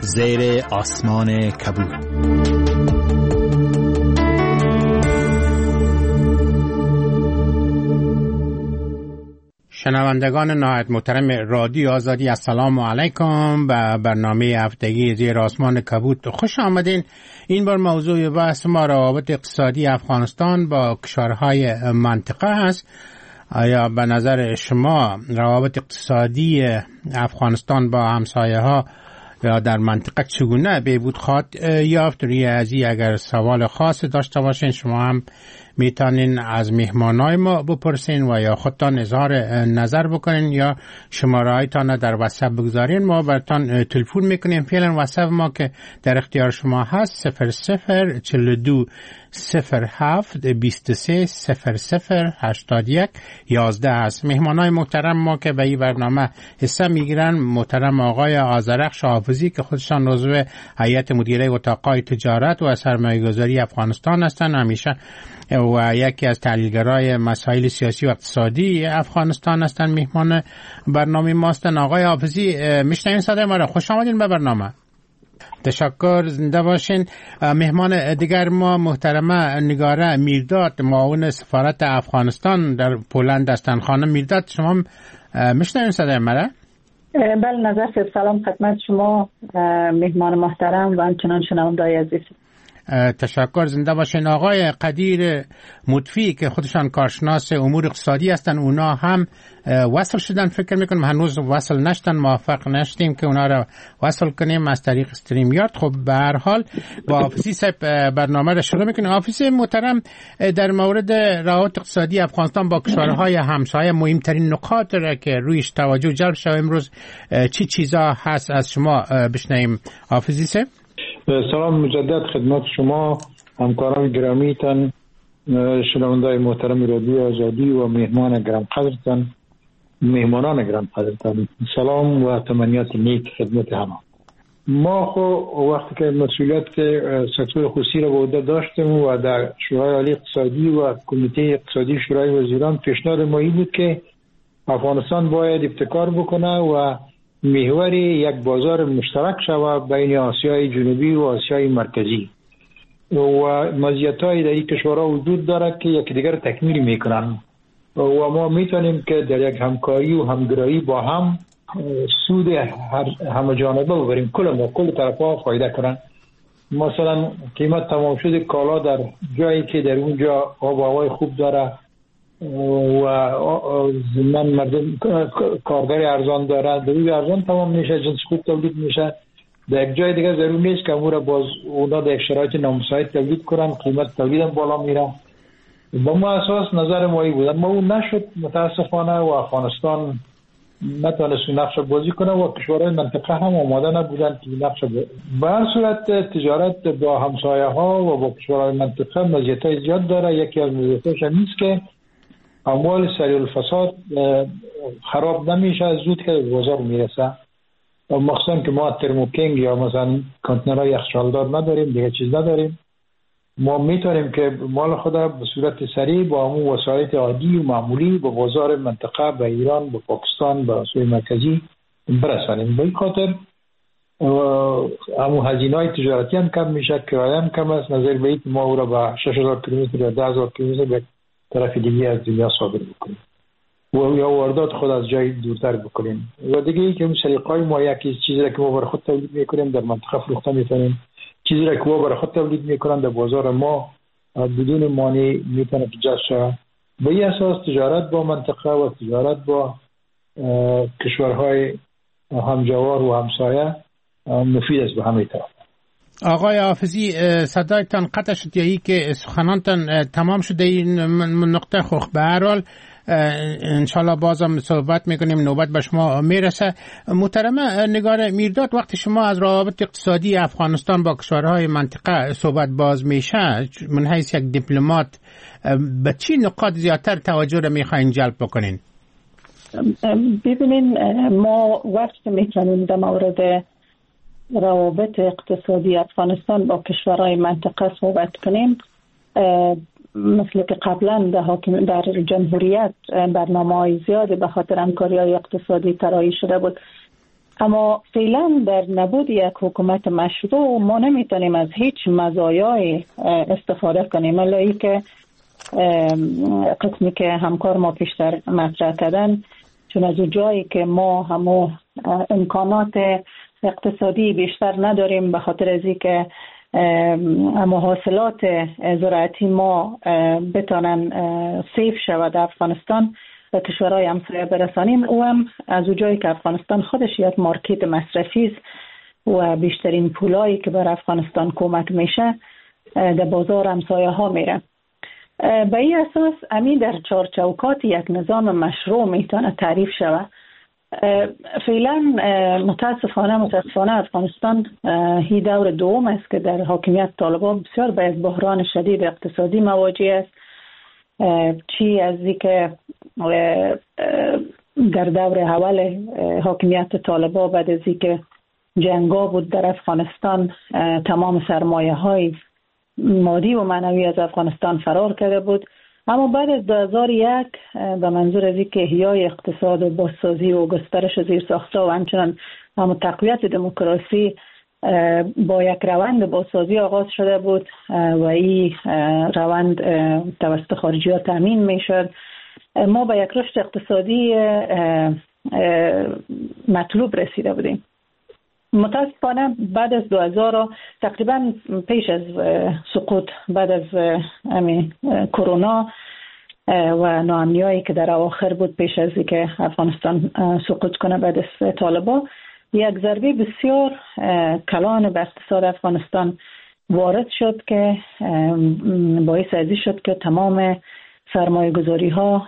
زیر آسمان کبود. شنوندگان نهایت محترم رادیو آزادی، السلام علیکم. به برنامه هفتگی زیر آسمان کبود خوش آمدین. این بار موضوع بحث ما روابط اقتصادی افغانستان با کشورهای منطقه است. آیا به نظر شما روابط اقتصادی افغانستان با همسایه ها یا در منطقه چگونه بهبود خواهد یافت؟ روی ازی اگر سوال خاص داشته باشین شما هم میتونین از مهمانای ما بپرسین و یا خودتان اظهار نظر بکنین یا شماره هایتان در واتساپ بگذارین، ما براتان تلفن میکنیم. فعلا واتساپ ما که در اختیار شما هست 0042 07 23 00 81 11 است. مهمانای محترم ما که به این برنامه حصه میگیرن محترم آقای آذرخش حافظی که خودشان عضو هیئت مدیره اتاقای تجارت و سرمایه‌گذاری افغانستان هستند، همیشه و یکی از تحلیلگرای مسائل سیاسی و اقتصادی افغانستان هستند. مهمان برنامه ما هستند. آقای حافظی میشنوین صدای ما را؟ خوش آمدین به برنامه. تشکر، زنده باشین. مهمان دیگر ما محترمه نگاره میرداد، معاون سفارت افغانستان در پولند هستند. خانم میرداد شما میشنوین صدای ما را؟ بله نظر سلام خدمت شما مهمان محترم و همچنان شنونده‌های عزیز. تشکر، زنده باشین. آقای قدیر مطفی که خودشان کارشناس امور اقتصادی هستن، اونا هم وصل شدن فکر میکنم، هنوز وصل نشدن، موفق نشدیم که اونا را وصل کنیم از طریق استریم یارد. خب به هر حال با آفیسی صاحب برنامه را شروع میکنیم. آفیسی محترم، در مورد روابط اقتصادی افغانستان با کشورهای همسایه مهمترین نکات را که رویش توجه جلب شد امروز چی چیزا هست از شما بشنویم آفیسی صاحب؟ سلام مجدد خدمت شما همکاران گرامیتان، شنونده‌های محترم رادیو آزادی و مهمانان گرم قدرتان، سلام و تمنیات نیک خدمت همه. ما خو وقتی که مسئولیت سکتور خصوصی را به عهده داشتیم و در شورای عالی اقتصادی و کمیته اقتصادی شورای وزیران پیشنهاد ما این بود که افغانستان باید ابتکار بکنه و محور یک بازار مشترک شود بین آسیای جنوبی و آسیای مرکزی و مزیت‌های در این کشورها وجود دارد که یکدیگر تکمیل میکنن و ما میتونیم که در یک همکاری و همگرایی با هم سود همه جانبه ببریم، کل طرف‌ها فایده کنن. مثلا قیمت تمام شده کالا در جایی که در اونجا آب و هوای خوب داره و زمان مردم کارگر ارزان داره، در ارزان تمام میشه، جنس خوب تولید میشه. در یک جای دیگه ضرور نیست که امور باز اونا در شرایط نامساعد تولید کنن، قیمت تولید هم بالا میره. با ما اساس نظر ما بود، اما اون نشد متاسفانه و افغانستان نتونست نقش بازی کنه و کشورهای منطقه هم آماده نبودن که نقش بازی. به هر صورت تجارت با همسایه ها و با کشورهای منطقه مزیت‌های زیاد داره. یکی از مزیتاش این است که اموال سریع الفساد خراب نمیشه، زود که بازار میرسه. مخصوصا که ما ترموکینگ یا مثلا کانتینرهای یخچالدار نداریم، دیگه چیز نداریم. ما میتونیم که مال خود به صورت سریع با همون وسایط عادی و معمولی به بازار منطقه، به ایران، به پاکستان، به آسیای مرکزی برسانیم. به این خاطر همون هزینه‌های تجارتی هم کم میشه، کرایه هم کم است. نظر به این ما او را به 6000 کیلومتر یا 10000 کیلومتر به طرف دیگه از دنیا صادر بکنیم و یا واردات خود از جای دورتر بکنیم. و دیگه ای که اون سلیقه‌های ما یکی چیزی را که ما برای خود تولید میکنیم در منطقه فروخته میتونیم، چیزی را که ما برای خود تولید میکنن در بازار ما بدون مانع میتونه جذب شه. به این اساس تجارت با منطقه و تجارت با کشورهای همجوار و همسایه مفید است به همه طرف. آقای حافظی صدایتان قطع شد یا ای که سخنانتان تمام شده این نقطه خوخ؟ به هر حال انشالله بازم صحبت میکنیم، نوبت به شما میرسه. محترمه نگار میرداد، وقتی شما از روابط اقتصادی افغانستان با کشورهای منطقه صحبت باز میشه، من حیث یک دیپلمات به چی نقاط زیادتر توجه رو میخواین جلب بکنین؟ ببینین ما وقتی میکنیم در مورد روابط اقتصادی افغانستان با کشورهای منطقه صحبت کنیم، مثل که قبلا در جمهوریت برنامه‌های زیادی به خاطر همکاری‌های اقتصادی طراحی شده بود اما فعلا در نبود یک حکومت مشروع ما نمیتونیم از هیچ مزایای استفاده کنیم، الا که قسمی که همکار ما پیشتر مطرح کردن، چون از جایی که ما همو امکانات اقتصادی بیشتر نداریم به خاطر از اینکه محاصلات زراعتی ما بتونن سیف شود در افغانستان و کشورهای همسایه برسانیم، او هم از جایی که افغانستان خودش یک مارکت مصرفی است و بیشترین پولایی که بر افغانستان کمک میشه در بازار همسایه ها میره. به این اساس امی در چارچوکات یک نظام مشروع میتونه تعریف شود. فعلا متاسفانه افغانستان هی دور دوم است که در حاکمیت طالبان بسیار به بحران شدید اقتصادی مواجه است. چی از اینکه در دور اول حاکمیت طالبان بعد از اینکه جنگا بود در افغانستان تمام سرمایه های مادی و معنوی از افغانستان فرار کرده بود، اما بعد از 2001 به منظور از اینکه احیای اقتصاد و بازسازی و گسترش زیرساخت‌ها و همچنان تقویت دموکراسی با یک روند بازسازی آغاز شده بود و این روند توسط خارجی‌ها تامین میشد. ما به یک رشد اقتصادی مطلوب رسیده بودیم. متاسفانه بعد از 2000 تقریبا پیش از سقوط بعد از کرونا و ناامنیایی که در اواخر بود پیش از اینکه افغانستان سقوط کنه بعد از طالبان، یک ضربه بسیار کلان به اقتصاد افغانستان وارد شد که باعث ازی شد که تمام سرمایه گذاری ها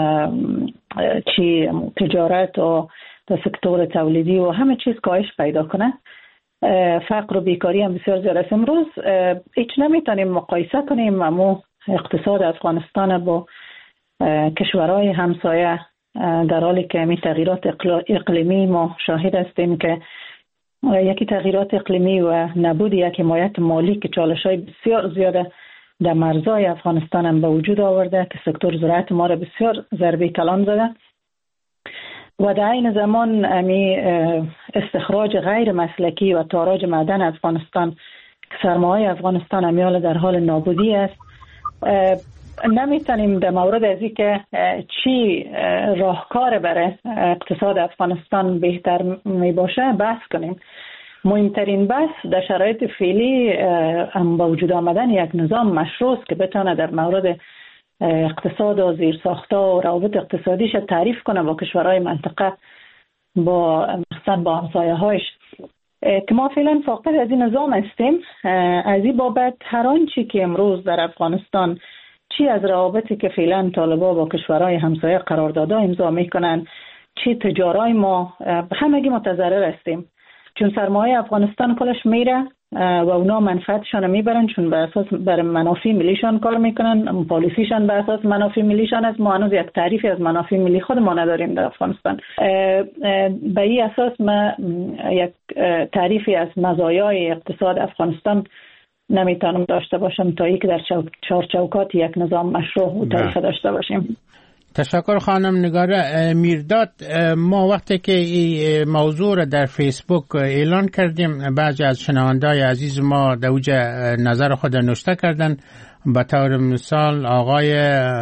چی تجارت و در سکتور تولیدی و همه چیز کاهش پیدا کنه. فقر و بیکاری هم بسیار زیاد است. امروز هیچ نمیتونیم مقایسه کنیم اما اقتصاد افغانستان با کشورهای همسایه، در حالی که می تغییرات اقلیمی ما شاهد هستیم که یکی تغییرات اقلیمی و نبود یک حمایت مالی که چالش‌های بسیار زیاده در مرزهای افغانستان هم به وجود آورده که سکتور زراعت ما را بسیار ضربه کلان زده و در این زمان استخراج غیر مسلکی و تاراج معدن افغانستان، سرمایه افغانستان همیال در حال نابودی است. نمیتونیم در مورد از این که چی راهکار برای اقتصاد افغانستان بهتر می باشه بحث کنیم. مهمترین بحث در شرایط فعلی هم با وجود آمدن یک نظام مشروع است که بتونه در مورد اقتصاد و زیرساخت‌ها و روابط اقتصادیش تعریف کنه با کشورهای منطقه، با همسایه‌هایش که ما فعلا فاقد از این نظام هستیم. از این بابت هر آنچه که امروز در افغانستان چی از روابطی که فعلا طالبان با کشورهای همسایه قراردادها امضا میکنن، چی تجارای ما همگی متضرر هستیم، چون سرمایه افغانستان کلش میره و اونا منفعتشان میبرن، چون به اساس بر منافع ملیشان کار میکنن، پالیسیشان به اساس منافع ملیشان است. ما هنوز یک تعریفی از منافع ملی خود ما نداریم در افغانستان. به این اساس ما یک تعریفی از مزایای اقتصاد افغانستان نمیتونم داشته باشم تا اینکه در چارچوکات یک نظام مشروع تعریف داشته باشیم. تشکر خانم نگار میرداد. ما وقتی که این موضوع را در فیسبوک اعلان کردیم، بعضی از شنونده‌های عزیز ما در اوج نظر خود نوشته کردن. به طور مثال آقای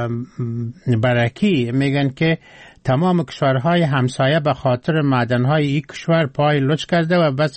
برکی میگن که تمام کشورهای همسایه به خاطر معدنهای این کشور پای لچ کرده و بس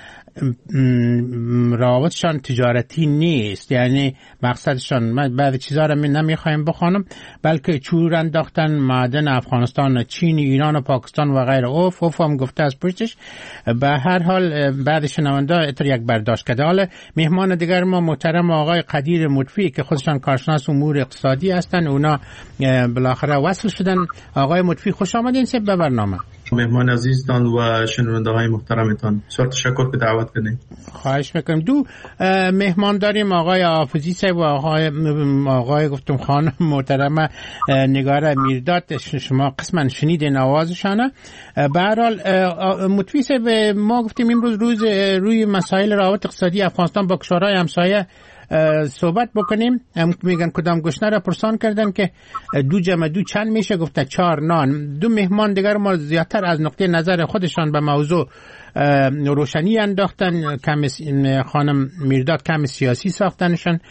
روابطشان تجارتی نیست، یعنی مقصدشان، من بعضی چیزها را نمیخوایم بخوانم، بلکه چور انداختن معدن افغانستان، چین، ایران و پاکستان و غیره. اوف هم گفته از پشتش. به هر حال بعد شنونده اتر یک برداشت کرده. حالا مهمان دیگر ما محترم آقای قدیر مطفی که خودشان کارشناس امور اقتصادی هستند، اونا بالاخره وصل شدن. آقای مطفی خوش آمدین به برنامه. مهمان عزیزتان و شنونده های محترمتان، بسیار تشکر که دعوت کردین. خواهش میکنم. دو مهمان داریم، آقای حافظی صاحب و آقای گفتم خانم محترم نگار میرداد. شما قسما شنیدین آوازشانه. به هر حال مطفی صاحب، ما گفتیم امروز روی مسائل روابط اقتصادی افغانستان با کشورهای همسایه صحبت بکنیم. میگن کدام گشنه را پرسان کردن که 2 جمع 2 چند میشه؟ گفته 4 نان. 2 مهمان دیگر ما زیادتر از نقطه نظر خودشان به موضوع روشنی انداختن. خانم میرداد کم سیاسی ساختنشان.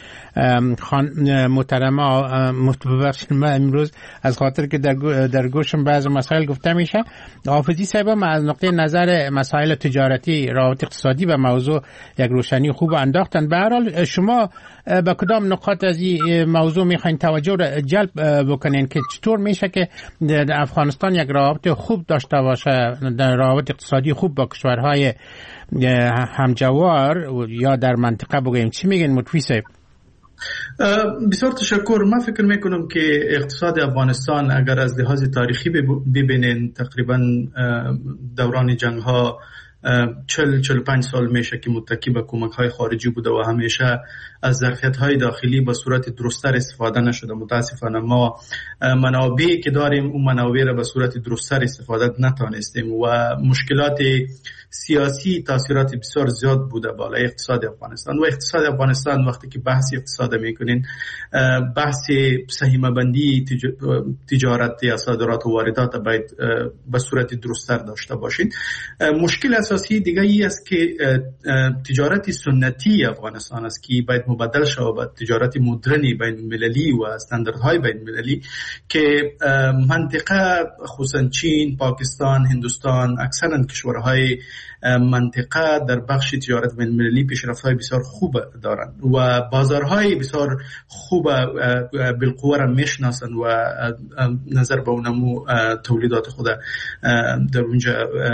محترمه امروز از خاطر که در گوشم بعض مسائل گفته میشه. حافظی صاحب از نقطه نظر مسائل تجارتی، روابط اقتصادی و موضوع یک روشنی خوب انداختن. به هر حال شما به کدام نقاط از این موضوع میخواین توجه را جلب بکنین که چطور میشه که در افغانستان یک روابط خوب داشته باشه، در روابط اقتصادی خوب با کشورهای همجوار یا در منطقه بگوییم؟ چی میگن مطوی صاحب؟ بسیار تشکر. من فکر میکنم که اقتصاد افغانستان اگر از لحاظ تاریخی ببینین تقریبا دوران جنگ ها 40-45 سال میشه که متکی به کمک های خارجی بوده و همیشه از ظرفیت های داخلی به صورت درست‌تر استفاده نشده. متاسفانه ما منابعی که داریم اون منابع را به صورت درست‌تر استفاده نتونستیم و مشکلات سیاسی تاثیرات بسیار زیاد بوده بالای اقتصاد افغانستان. و اقتصاد افغانستان وقتی که بحث اقتصاد میکنین بحث سهمیه بندی تجارت یا صادرات و واردات باید به صورت درست‌تر داشته باشین. مشکل اساسی دیگه ای است که تجارت سنتی افغانستان است که باید مبدل شود به تجارت مدرنی بین المللی و استانداردهای بین المللی که منطقه خصوصا چین، پاکستان، هندوستان اکثرا کشورهای منطقه در بخش تجارت بین المللی پیشرفت‌های بسیار خوب دارند و بازارهای بسیار خوب بالقوه را میشناسند و نظر به اونمو تولیدات خود در اونجا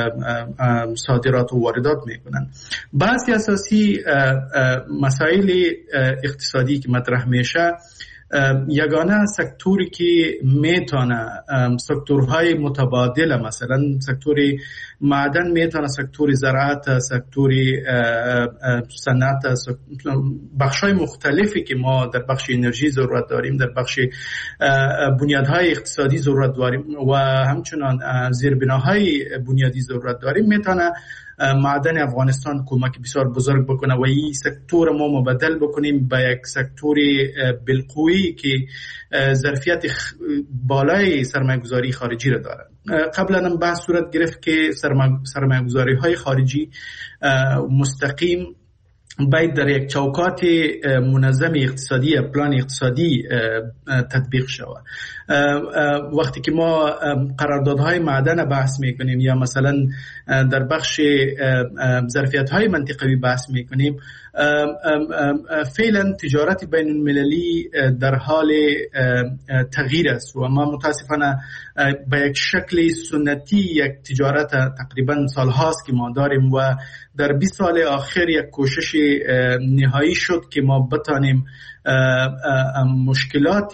صادرات و واردات میکنند. بعضی اساسی مسائل اقتصادی که مطرح میشه یگانه سکتوری که میتونه سکتورهای متبادل، مثلا سکتور معدن میتونه، سکتور زراعت، سکتور صنعت، بخشای مختلفی که ما در بخش انرژی ضرورت داریم، در بخش بنیادهای اقتصادی ضرورت داریم و همچنان زیربناهای بنیادی ضرورت داریم، میتونه معدن افغانستان کمک بسیار بزرگ بکنه و این سکتور ما مبدل بکنیم به یک سکتور بالقوی که ظرفیت بالای سرمایه‌گذاری خارجی را دارد. قبلا هم بحث صورت گرفت که سرمایه‌گذاری‌های خارجی مستقیم باید در یک چوکات منظم اقتصادی، پلان اقتصادی تطبیق شود. وقتی که ما قراردادهای معدن بحث میکنیم یا مثلا در بخش ظرفیت‌های منطقوی بحث میکنیم، فعلا تجارت بین المللی در حال تغییر است و ما متاسفانه به یک شکل سنتی یک تجارت تقریبا سالهاست که ما داریم و در 20 سال آخر یک کوشش نهایی شد که ما بتانیم مشکلات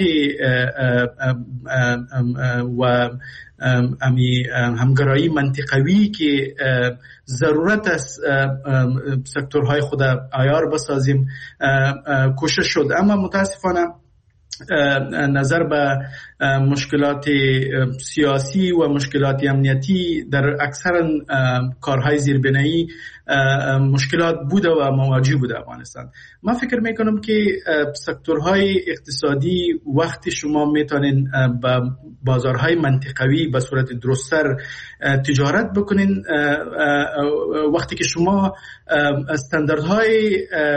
و همگرایی منطقوی که ضرورت است سکتورهای خود عیار بسازیم کوشش شد. اما متاسفانه نظر به مشکلات سیاسی و مشکلات امنیتی در اکثر کارهای زیربنایی مشکلات بوده و مواجه بوده افغانستان. من فکر میکنم که سکتورهای اقتصادی وقتی شما میتونین با بازارهای منطقوی به صورت درست‌تر تجارت بکنین، وقتی که شما استانداردهای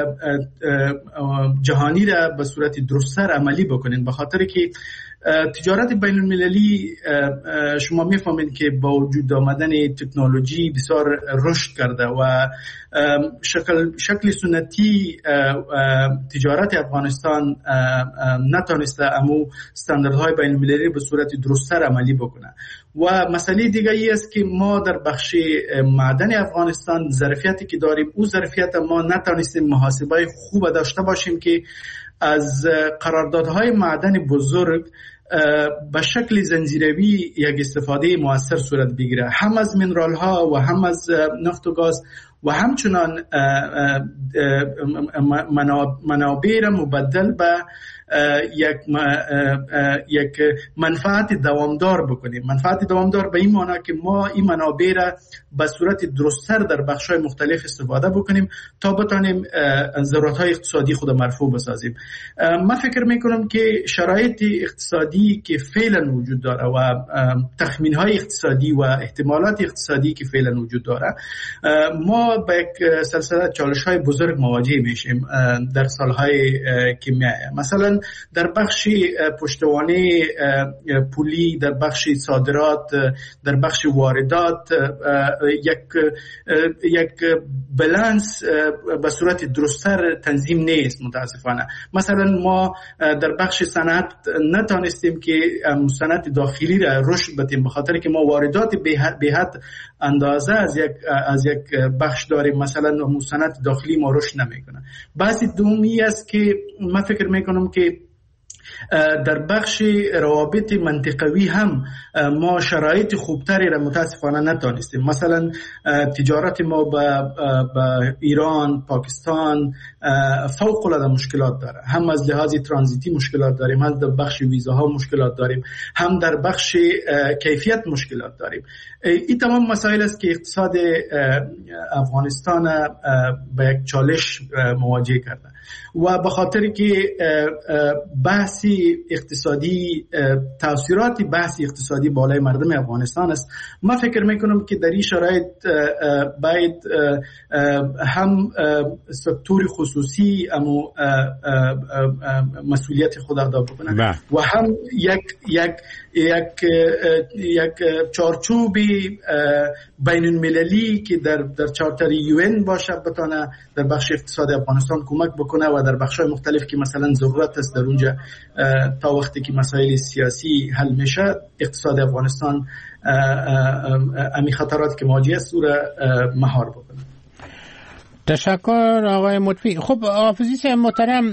جهانی را به صورت درست‌تر عملی بکنین، به خاطر که تجارت بین المللی شما میفهمید که با وجود آمدن تکنولوژی بسیار رشد کرده و شکل سنتی تجارت افغانستان نتونسته امو استانداردهای بین المللی به صورت درست‌تر عملی بکنه. و مسئله دیگه ای است که ما در بخش معدن افغانستان ظرفیتی که داریم، او ظرفیت ما نتونستیم محاسبه خوب داشته باشیم که از قراردادهای معدن بزرگ به شکل زنجیروی یک استفاده موثر صورت بگیره، هم از منرال ها و هم از نفت و گاز و همچنان منابع را مبدل به یک منفعت دوامدار بکنیم. منفعت دوامدار به این معنی که ما این منابع را به صورت درست‌تر در بخش‌های مختلف استفاده بکنیم تا بتانیم ضرورت‌های اقتصادی خود مرفوع بسازیم. من فکر می‌کنم که شرایط اقتصادی که فعلا وجود داره و تخمین‌های اقتصادی و احتمالات اقتصادی که فعلا وجود داره، ما با یک سلسله چالش‌های بزرگ مواجه میشیم در سال‌های که میآید. مثلا در بخش پشتوانه پولی، در بخش صادرات، در بخش واردات یک بالانس به صورت درست‌تر تنظیم نیست متاسفانه. مثلا ما در بخش صنعت نتونستیم که صنعت داخلی را رشد بدیم به خاطر که ما واردات به حد اندازه از یک بخش داریم. مثلا صنعت داخلی ما رشد نمیکنه. بعضی دومی است که من فکر میکنم که در بخش روابط منطقوی هم ما شرایط خوبتری را متاسفانه نتونستیم. مثلا تجارت ما با ایران، پاکستان فوق العاده مشکلات داره. هم از لحاظ ترانزیتی مشکلات داریم، هم در بخش ویزاها مشکلات داریم، هم در بخش کیفیت مشکلات داریم. این تمام مسائل است که اقتصاد افغانستان با یک چالش مواجه کرده و به خاطر که بحث اقتصادی، تاثیرات بحث اقتصادی بالای مردم افغانستان است. من فکر میکنم که در این شرایط باید هم سکتور خصوصی مسئولیت خود ادا بکنه و هم یک چارچوب بین المللی که در چارتر UN باشه بتونه در بخش اقتصاد افغانستان کمک بکنه و در بخش‌های مختلف که مثلا ضرورت است در اونجا تا وقتی که مسائل سیاسی حل میشه اقتصاد افغانستان امی خطرات که مواجه است را مهار بکنه. تشکر آقای مطفی. خب حافظی محترم،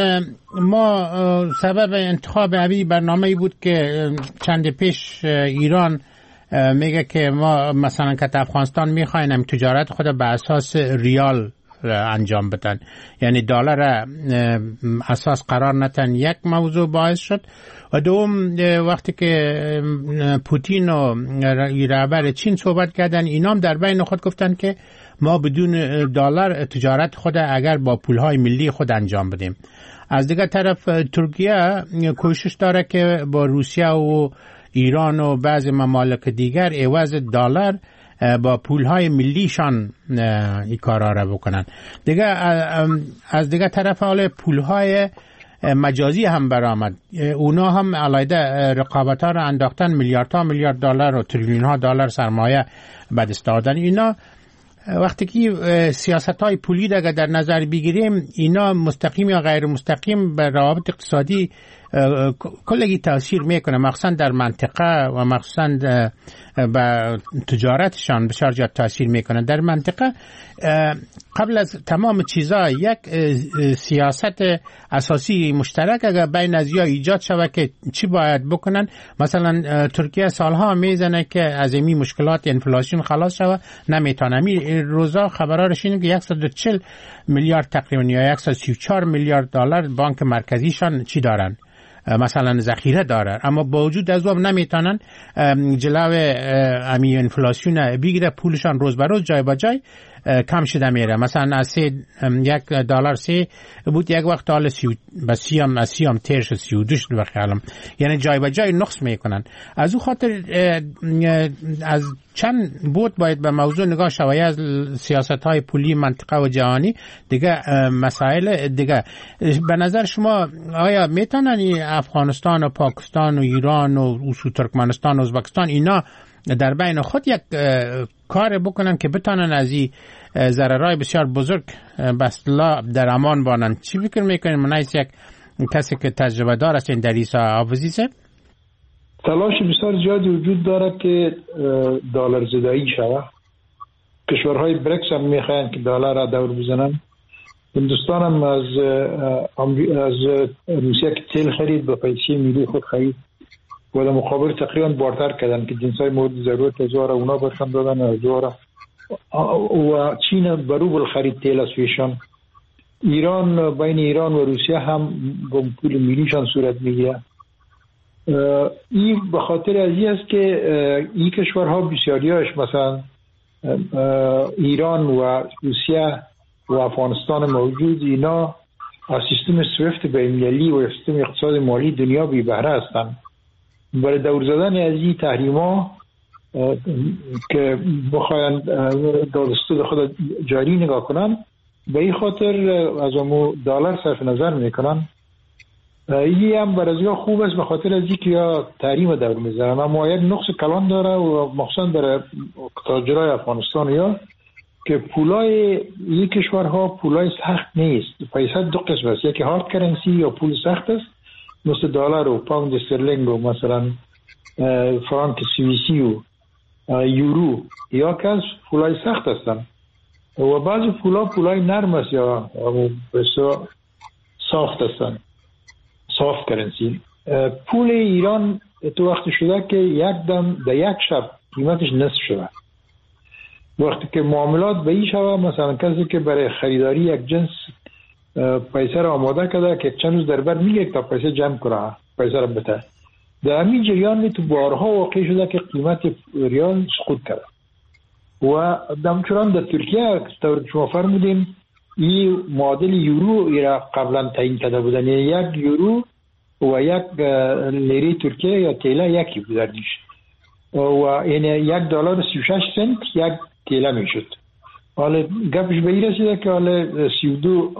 ما سبب انتخاب اوی برنامه‌ای بود که چند پیش ایران میگه که ما مثلا که افغانستان میخوایم تجارت خود به اساس ریال انجام بدن، یعنی دلار اساس قرار نتن. یک موضوع باعث شد و دوم وقتی که پوتین و رهبر چین صحبت کردن، اینام در بین خود گفتن که ما بدون دلار تجارت خود اگر با پولهای ملی خود انجام بدیم. از دیگر طرف ترکیه کوشش داره که با روسیه و ایران و بعضی ممالک دیگر عوض دلار با پولهای ملیشان این کارا را بکنن. دیگه از دیگه طرف حال پولهای مجازی هم برآمد، اونا هم علیده رقابت ها را انداختن، میلیاردها میلیارد دلار و تریلیون ها دلار سرمایه به دست آوردن. اینا وقتی که سیاست های پولی را در نظر بگیریم، اینا مستقیم یا غیر مستقیم به روابط اقتصادی کلگی تاثیر میکنه، مخصوصا در منطقه و مخصوصا به تجارتشان بسیار زیاد تاثیر میکنه. در منطقه قبل از تمام چیزا یک سیاست اساسی مشترک اگر بین ازیا ایجاد شود که چی باید بکنن. مثلا ترکیه سالها میزنه که از این مشکلات انفلاسیون خلاص شود، نمیتونه. می روزا خبرارش اینه که 140 میلیارد تقریبا یا 134 میلیارد دلار بانک مرکزیشان چی دارن، مثلا ذخیره داره، اما با وجود از اون نمیتونن جلو امی انفلاسیون بگیره. پولشان روز به روز جای به جای کم شده میره. مثلا از $1 بود یک وقت حالا 30 هم تیر شد 32 شد بخیالم، یعنی جای به جای نقص میکنن. از او خاطر از چند بود باید به موضوع نگاه شوی از سیاست های پولی منطقه و جهانی دیگه مسائل دیگه. به نظر شما آیا میتونن افغانستان و پاکستان و ایران و ترکمنستان و ازبکستان اینا در بین خود یک کار بکنن که بتونن از این ضررهای بسیار بزرگ به اصطلاح در امان بانن؟ چی فکر میکنین؟ منایس یک کسی که تجربه دار است این در این حافظی صاحب؟ تلاش بسیار زیادی وجود داره که دلار زدایی شود. کشورهای بریکس هم میخواین که دلار را دور بزنن. هندوستان هم از روسیه که تیل خرید به پیسه ملی خود خرید و در مقابل تقریبا بارتر کردن که جنسای مورد ضرورت ازوها را اونا برشان دادن و ازوها را و چین برو خرید تیل از ایشان. ایران بین ایران و روسیه هم با پول ملیشان صورت میگیره. این به خاطر از این است که این کشورها بسیاریاش مثلا ایران و روسیه و افغانستان موجود، اینا از سیستم سویفت بین‌المللی و سیستم اقتصاد مالی دنیا بی بهره هستند. برای دور زدن از این تحریما که بخواین دادستود خود جاری نگاه کنن، به این خاطر از امو دلار صرف نظر میکنن. این هم برای خوب است به خاطر از اینکه یا تحریم دور میذارن، اما یک نقص کلان داره و مخصوصا برای تاجرای افغانستان یا که پولای این کشورها پولای سخت نیست. پیسه دو قسم است، یکی هارد کرنسی یا پول سخت است مثل دلار و پوند استرلینگ و مثلا فرانک سوئیسی و یورو، یا که از پولای سخت هستن و بعضی پولای نرم است یا بسیار سافت هستن، سافت کرنسی. پول ایران تو وقت شده که یک دم در یک شب قیمتش نصف شده. وقتی که معاملات به این شده، مثلا کسی که برای خریداری یک جنس پیسه را آماده کرده که چند روز در بر میگه تا پیسه جمع کنه، پیسه را بده، در همین جریان تو بارها واقع شده که قیمت ریال سقوط کرده. و همچنان در ترکیه طور شما فرمودین این معادل یورو را قبلا تعیین کرده بودن، یک یورو و یک لیره ترکیه یا تیله یکی بودنش و یعنی یک دلار 36 سنت یک تیله میشد. حالا گپش به این رسیده که حالا 32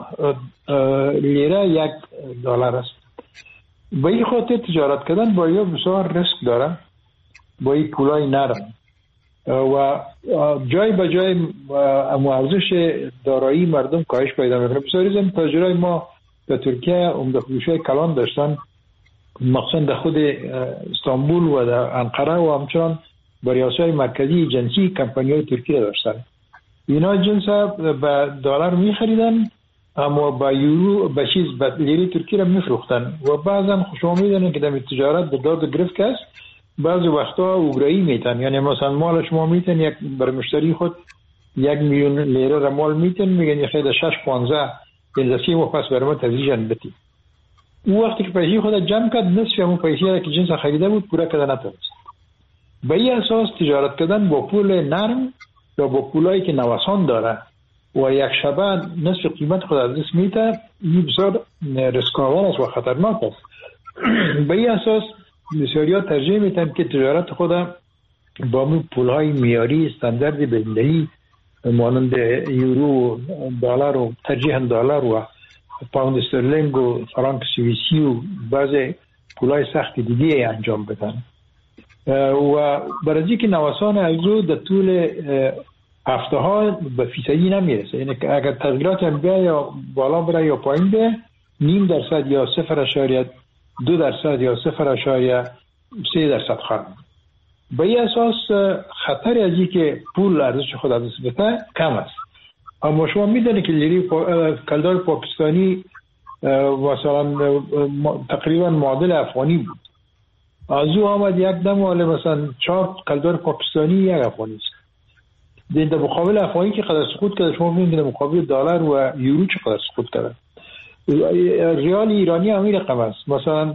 لیره یک دلار است. به این خاطر تجارت کردن با یا بسیار ریسک داره با این پولای نرم و جای به جای ارزش دارایی مردم کاهش پیدا میکنه. بسیاری از تاجرای ما در ترکیه عمده فروشای کلان داشتن، مخصوصا در خود استانبول و در انقره و همچنان بریاسای مرکزی جنسی کمپانی‌های ترکیه داشتن. اینا جنس به دلار می‌خریدن اما با یورو به لیره ترکیه را می‌فروختن و بعضا خوشا می‌دونن که در تجارت به داد گرفت است. بعضی وقتا اوگرایی میتن، یعنی مثلا مال شما میتن یک بر مشتری خود 1 میلیون لیره را مال میتن، میگن خیلی 6-15 اندسی و پس برای ما تزریجن بتی. اون وقتی که پیسه خود جمع کرد نصف همون پیسه را که جنس خریده بود پورا کردن نتونست. به این اساس تجارت کردن با پول نرم یا با پولایی که نوسان داره و یک شبه نصف قیمت خود از دست میده، این بسیار ریسک‌آور است و خطرناک است. به این اساس بسیاریا ترجیح میتن که تجارت خود با پولهای میاری استاندارد بین‌المللی مانند یورو، دلار و ترجیحاً دلار و پوند استرلینگ و فرانک سوئیسی و بعض پولای سخت دیگه انجام بدن و برای که نوسان اوضاع در طول هفته ها به فیصدی نمیرسه. یعنی اگر تغییرات هم بیا یا بالا بره یا پایین بره 0.5% یا 0.2% یا 0.3% خواهد. به این اساس خطر از این که پول ارزش خود از دست بده کم است. اما شما میدونید که لیره کلدار پاکستانی مثلا تقریبا معادل افغانی بود. از او آمد یک دم حالا مثلا 4 کلدار پاکستانی یک افغانی است. در مقابل افغانی که قدر سقوط کرده شما میبینید در مقابل دلار و یورو چقدر سقوط کرده. ریال ایرانی همین رقم است. مثلا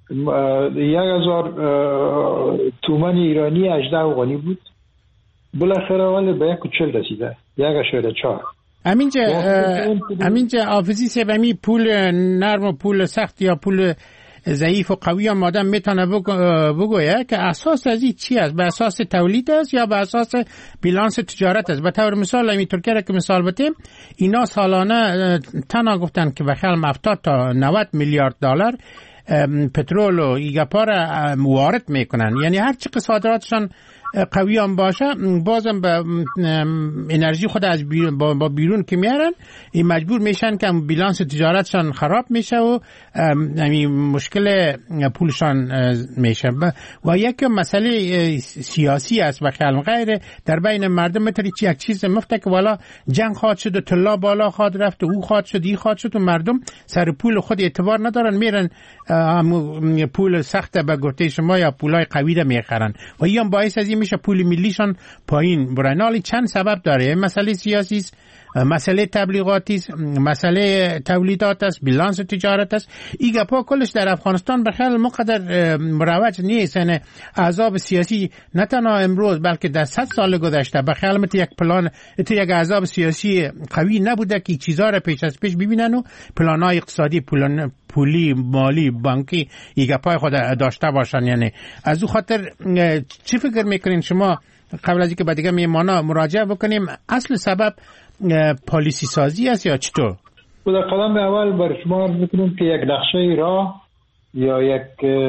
1000 تومان ایرانی 18 افغانی بود، بالاخره حالا به 1.40 رسیده 1.4. همینجا حافظی سومی پول نرم و پول سخت یا پول ضعیف و قوی هم آدم میتونه بگویه که اساس از این چی است؟ به اساس تولید است یا به اساس بیلانس تجارت است؟ به طور مثال همین ترکیه را که مثال بتیم، اینا سالانه تنها گفتن که بخیال 70 تا 90 میلیارد دلار پترول و ایگاپا را وارد میکنن. یعنی هر چی صادراتشان قوی هم باشه بازم به انرژی خود از با بیرون که میارن این مجبور میشن که بیلانس تجارتشان خراب میشه و مشکل پولشان میشه. و یک مسئله سیاسی است و خیال غیر در بین مردم متری یک چیز مفته که والا جنگ خواهد شد و طلا بالا خواهد رفت و او خواهد شد ای خواهد شد و مردم سر پول خود اعتبار ندارن، میرن پول سخت به گفته شما یا پولای قوی را میخرن و این باعث از این میشه پول ملیشان پایین برن. حالی چند سبب داره، مسئله سیاسی است، مسئله تبلیغاتی است، مسئله تولیدات است، بیلانس تجارت است. این گپا کلش در افغانستان به خیال مقدر مروج نیست. یعنی احزاب سیاسی نه تنها امروز بلکه در 100 سال گذشته به خیال من یک احزاب سیاسی قوی نبوده که چیزا را پیش از پیش ببینن و پلان‌های اقتصادی، پولی، مالی، بانکی این گپای خود داشته باشن. یعنی از او خاطر چی فکر میکنین شما قبل از اینکه به دیگه میهمانا مراجعه بکنیم اصل سبب پالیسی سازی است یا چطور؟ در قدم اول بر شما میکنیم که یک نقشه راه یا یک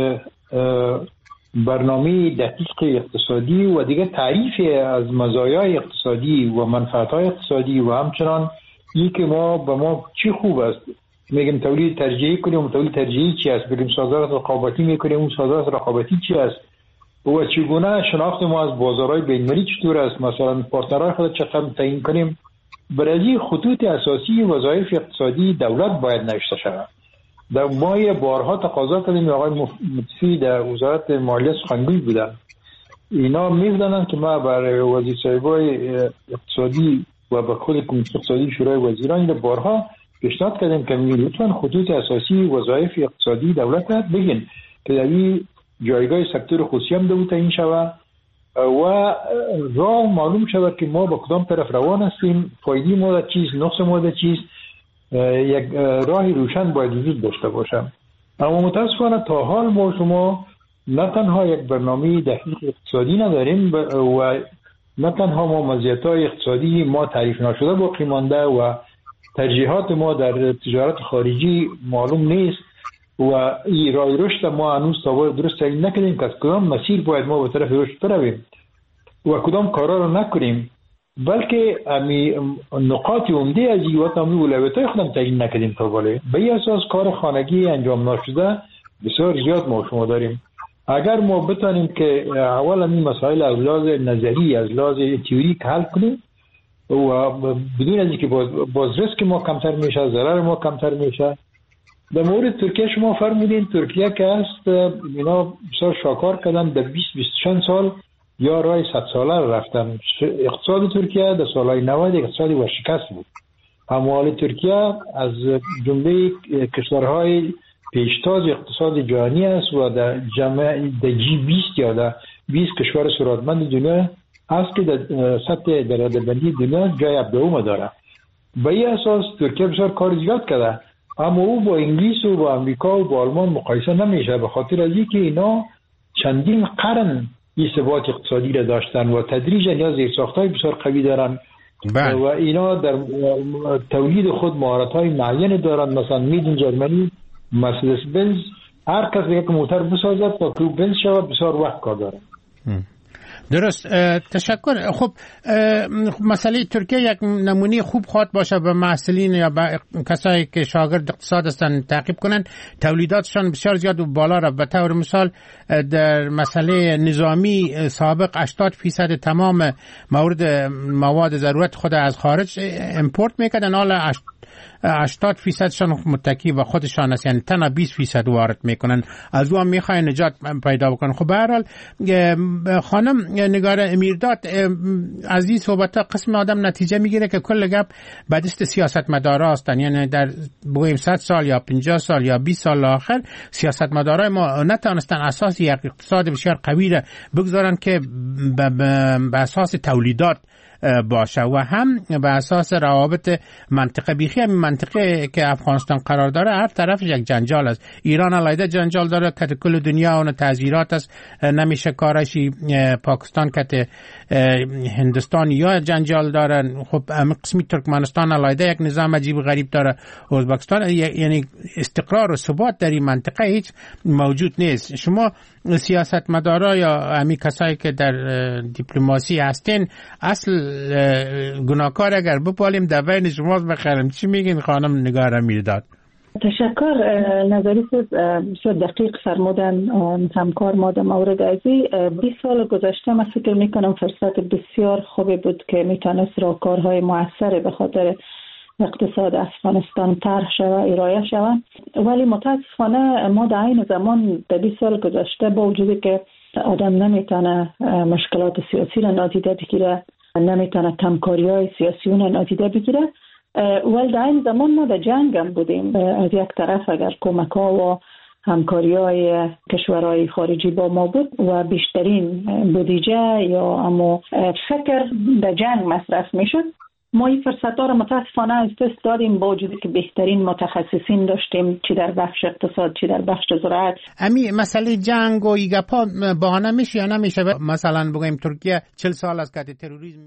برنامه دقیق اقتصادی و دیگه تعریف از مزایای اقتصادی و منفعت‌های اقتصادی و همچنان این که ما چی خوب است، میگیم تولید ترجیحی کنیم، تولید ترجیحی چی است، بگیم صادرات رقابتی میکنیم، اون صادرات رقابتی چی است و چگونه شناخت ما از بازارهای بین‌المللی چطور است، مثلا پارتنرهای خود چقدر تعیین کنیم. برای خطوط اساسی وظایف اقتصادی دولت باید نوشته شود. در ماه بارها تقاضا کردیم، آقای مفتي در وزارت مالیه سخنگوی بودن، اینا می‌دونن که ما برای وزیر صاحبای اقتصادی و به خود کمیته اقتصادی شورای وزیران این بارها پیشنهاد کردیم که لطفاً خطوط اساسی وظایف اقتصادی دولت را بگین که در این جایگاه سکتور خصوصی هم دو تعیین شود و راه معلوم شود که ما با کدام طرف روان هستیم، فایده ما چیست، نقص ما چیست. یک راهی روشن باید وجود داشته باشم. اما متاسفانه تا حال ما شما نه تنها یک برنامه دقیق اقتصادی نداریم و نه تنها ما مزیت‌های اقتصادی ما تعریف نشده باقی مانده و ترجیحات ما در تجارت خارجی معلوم نیست و این راه رشد ما هنوز تا درست تعیین نکردیم که از کدام مسیر باید ما به طرف رشد برویم و کدام کارا رو نکنیم، بلکه نقاط عمده از این و تمامی اولویت‌های خودم تعیین نکردیم تا بالا. به این اساس کار خانگی انجام نشده بسیار زیاد ما شما داریم. اگر ما بتانیم که اولا این مسائل از لحاظ نظری، از لحاظ تئوریک حل کنیم و بدون از اینکه باز ریسک ما کمتر میشه، ضرر ما کمتر میشه. در مورد ترکیه شما فرمودین، ترکیه که هست اینا بسیار شاکار کردن در 20-25 سال یا راه 100 ساله رفتن. اقتصاد ترکیه در سالهای 90 اقتصادی و شکست بود. اموال ترکیه از جمله کشورهای پیشتاز اقتصاد جهانی است و در G20 یا در 20 کشور ثروتمند دنیا است که در سطح درآمدی دنیا جای اول داره. به این اساس ترکیه بسیار کار زیاد کرده، اما او با انگلیس و با امریکا و با آلمان مقایسه نمیشه، به خاطر از اینکه اینا چندین قرن این ثبات اقتصادی را داشتن و تدریجا یا زیرساخت‌های بسیار قوی دارن و اینا در تولید خود مهارت‌های معین دارن. مثلا میدن جرمنی، مرسدس بنز، هر کس یک موتور بسازد تا که بنز شود بسیار وقت کار داره. درست، تشکر. خب مسئله ترکیه یک نمونه خوب خواهد باشه به محصلین یا به کسایی که شاگرد اقتصاد هستند تعقیب کنند. تولیداتشان بسیار زیاد و بالا را. به طور مثال در مسئله نظامی سابق 80% تمام مواد ضرورت خود از خارج امپورت میکردن، حالا 80% شان متکی و خودشان است، یعنی تنها 20% وارد میکنن. از او هم میخواین نجات پیدا بکنن. خب به هر حال خانم نگار امیرداد، از این صحبت ها قسم آدم نتیجه میگیره که کل گپ به دست سیاستمدارا هستن. یعنی در بگویم 100 سال یا 50 سال یا 20 سال آخر سیاستمدارای ما نتونستن اساس یک اقتصاد بسیار قوی را بگذارن که به اساس تولیدات باشه و هم به اساس روابط منطقه. بیخی همین منطقه که افغانستان قرار داره هر طرف یک جنجال است. ایران علیده جنجال داره که کل دنیا اون تعزیرات است، نمیشه کارشی. پاکستان که هندوستان یا جنجال دارن. خب قسمی ترکمنستان علیده یک نظام عجیب غریب داره. ازبکستان، یعنی استقرار و ثبات در این منطقه هیچ موجود نیست. شما سیاستمدارا یا همین کسایی که در دیپلماسی هستین اصل گناهکار اگر بپالیم در بین شما بخرم، چی میگین خانم نگار امیرداد؟ تشکر. نظری بسیار دقیق فرمودن همکار ما در مورد ازی. 20 سال گذشته من فکر میکنم فرصت بسیار خوبی بود که میتونست راهکارهای موثر به خاطر اقتصاد افغانستان طرح شود، ارائه شود، ولی متاسفانه ما در این زمان در 20 سال گذشته با وجودی که آدم نمیتونه مشکلات سیاسی را نادیده بگیره، نمیتونه کمکاری‌های سیاسی را نادیده بگیره. ولی در این زمان ما در جنگ هم بودیم. از یک طرف اگر کمک‌ها و همکاری‌های کشورهای خارجی با ما بود و بیشترین بودجه یا اما فکر در جنگ مصرف میشد، ما این فرصت‌ها را متاسفانه از دست دادیم، با وجودی که بهترین متخصصین داشتیم، چی در بخش اقتصاد چی در بخش زراعت. امی مسئله جنگ و ایگپا بهانه میشه یا نمیشه؟ مثلا بگیم ترکیه 40 سال از که تروریسم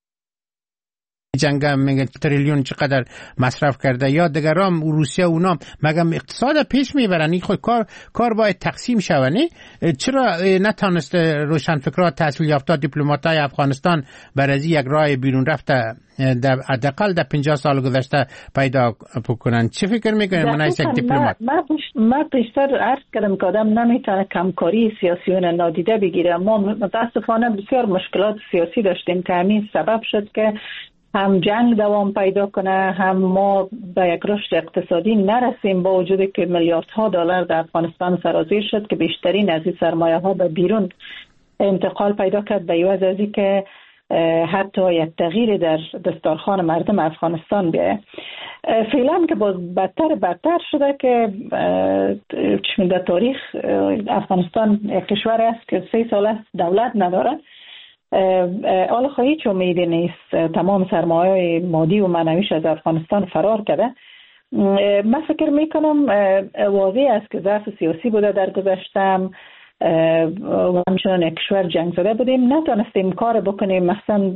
جنگ میگه تریلیون چقدر مصرف کرده، یا دیگرام روسیه اونام مگم اقتصاد پیش میبرن؟ این خود کار باید تقسیم شونه. چرا نتونسته روشنفکران تحصیل یافته دیپلماتای افغانستان بر از یک راه بیرون رفته حداقل در 50 سال گذشته پیدا بکنن؟ چه فکر میکنید من یک دیپلمات؟ من بیشتر عرض کردم که آدم نمیتونه کمکاری سیاسیون نادیده بگیره. ما متاسفانه بسیار مشکلات سیاسی داشتیم که همین سبب شد که هم جنگ دوام پیدا کنه، هم ما به یک رشد اقتصادی نرسیم، با وجودی که میلیاردها دلار در افغانستان سرازیر شد که بیشترین از این سرمایه ها به بیرون انتقال پیدا کرد، به عوض از این که حتی یک تغییر در دستارخوان مردم افغانستان بیایه. فعلا که باز بدتر شده که در تاریخ افغانستان یک کشور است که 3 سال است دولت نداره. حالا هیچ امیدی نیست، تمام سرمایه مادی و معنویش از افغانستان فرار کرده. من فکر میکنم واضح است که ضعف سیاسی بوده در گذشته و همچنان یک کشور جنگ زده بودیم، نتونستیم کار بکنیم. مثلا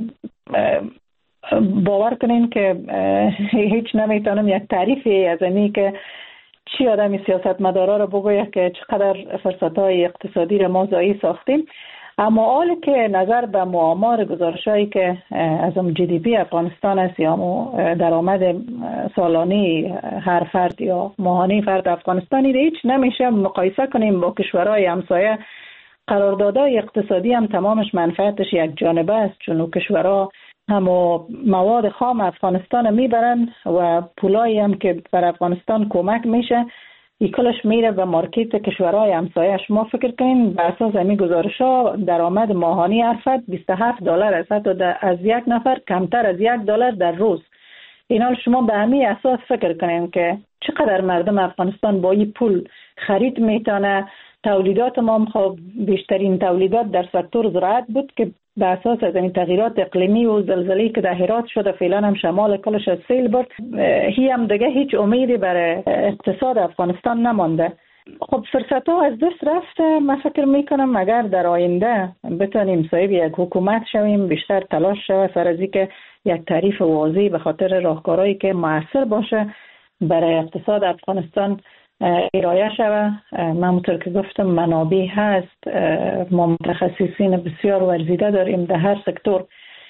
باور کنین که هیچ نمیتونم یک تعریفی از اینی که چی آدمی سیاستمدارا رو بگوید که چقدر فرصت‌های اقتصادی رو ما ضایع ساختیم. اما حالی که نظر به آمار گزارش‌هایی که از جی دی پی افغانستان است یا درآمد سالانه هر فرد یا ماهانه فرد افغانستانی، هیچ نمیشه مقایسه کنیم با کشورهای همسایه. قراردادهای اقتصادی هم تمامش منفعتش یک جانبه است، چون کشورها هم مواد خام افغانستان میبرن و پولایی هم که بر افغانستان کمک میشه کلش میره به مارکت کشورهای همسایه. شما فکر کنین بر اساس همین گزارش‌ها درآمد ماهانه هر فرد $27 است، حتی از یک نفر کمتر از $1 در روز. اینا شما به همین اساس فکر کنین که چقدر مردم افغانستان با این پول خرید میتونه. تولیدات ما خب بیشترین تولیدات در سکتور زراعت بود که به اساس از این تغییرات اقلیمی و زلزله‌ای که در هرات شده فعلا هم شمال کلش از سیل برد، هم دیگه هیچ امیدی برای اقتصاد افغانستان نمانده. خب فرصت ها از دست رفته. من فکر میکنم اگر در آینده بتونیم صاحب یک حکومت شویم، بیشتر تلاش شود سر از اینکه یک تعریف واضح به خاطر راهکارهایی که موثر باشه برای اقتصاد افغانستان ارائه شود. من همونطور که گفتم منابع هست، ما متخصصین بسیار ورزیده داریم در هر سکتور،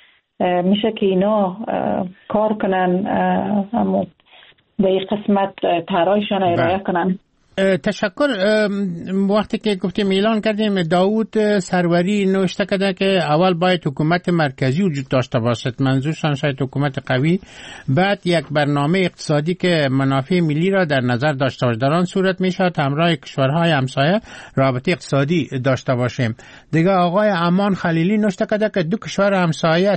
میشه که اینا کار کنن، اما به این قسمت طرحشون ارائه کنن. تشکر. وقتی که گفتیم اعلان کردیم داوود سروری نوشته کرده که اول باید حکومت مرکزی وجود داشته باشد، منظورشان شاید حکومت قوی، بعد یک برنامه اقتصادی که منافع ملی را در نظر داشته باشد، در آن صورت می شود همراه کشورهای همسایه رابطه اقتصادی داشته باشیم. دیگه آقای امان خلیلی نوشته کرده که دو کشور همسایه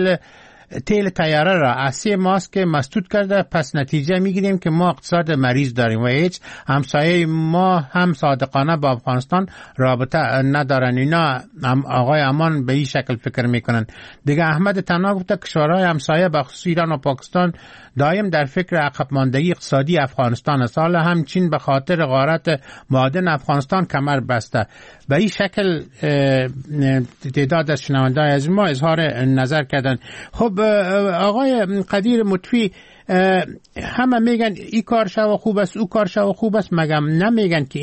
تیل تیاره را از 3 ماسک مسدود کرده، پس نتیجه میگیریم که ما اقتصاد مریض داریم و هیچ همسایه ما هم صادقانه با افغانستان رابطه ندارن. اینا آقای امان به این شکل فکر میکنن. دیگه احمد تنها گفته کشورهای همسایه بخصوص ایران و پاکستان دائم در فکر عقب ماندگی اقتصادی افغانستان است. حالا هم چین به خاطر غارت معادن افغانستان کمر بسته. به این شکل تعداد از شنونده‌های از ما اظهار نظر کردن. خب آقای قدیر مطفی، همه میگن این کار شو خوب است، او کار شو خوب است، مگم نمیگن که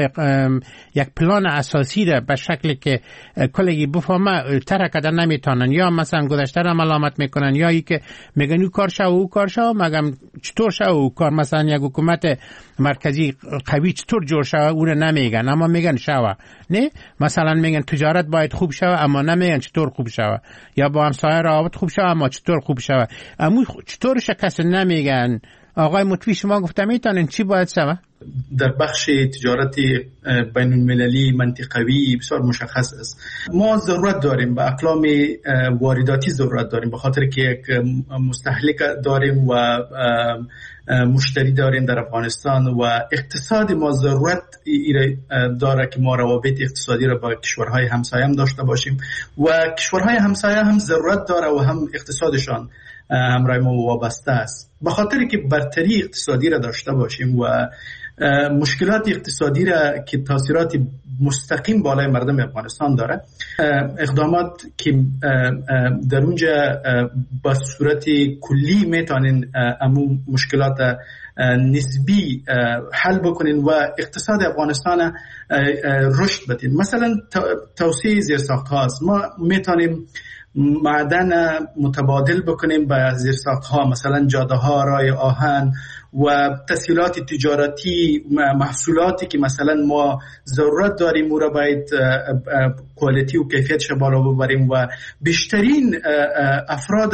یک پلان اساسی را به شکلی که کلگی بفهمه طرح کردن نمیتونن، یا مثلا گذشته را ملامت میکنن، یا ای که میگن او کار شو او کار شو، مگم چطور شو او کار، مثلا یک حکومت مرکزی قوی چطور جور شو او را نمیگن، اما میگن شو. نه مثلا میگن تجارت باید خوب شو، اما نمیگن چطور خوب شو، یا با همسایه روابط خوب شو اما چطور خوب شو، اما چطورش کس نمیگن. آقای مطفی شما گفته میتونین چی باید شوه؟ در بخش تجارت بین المللی منطقوی بسیار مشخص است. ما ضرورت داریم به اقلام وارداتی ضرورت داریم، به خاطر که یک مستهلک داریم و مشتری داریم در افغانستان و اقتصاد ما ضرورت داره که ما روابط اقتصادی را با کشورهای همسایه هم داشته باشیم و کشورهای همسایه هم ضرورت داره و هم اقتصادشان همراه ما وابسته است. به خاطر که برتری اقتصادی را داشته باشیم و مشکلات اقتصادی را که تاثیرات مستقیم بالای مردم افغانستان داره، اقدامات که در اونجا به صورت کلی میتونین امو مشکلات نسبی حل بکنین و اقتصاد افغانستان رشد بدین. مثلا توسعه زیرساخت هاست، ما میتونیم معدن متبادل بکنیم به زیرساخت ها، مثلا جاده ها، راه آهن و تسهیلات تجارتی، محصولاتی که مثلا ما ضرورت داریم او را باید کوالیتی و کیفیتش بالا ببریم و بیشترین افراد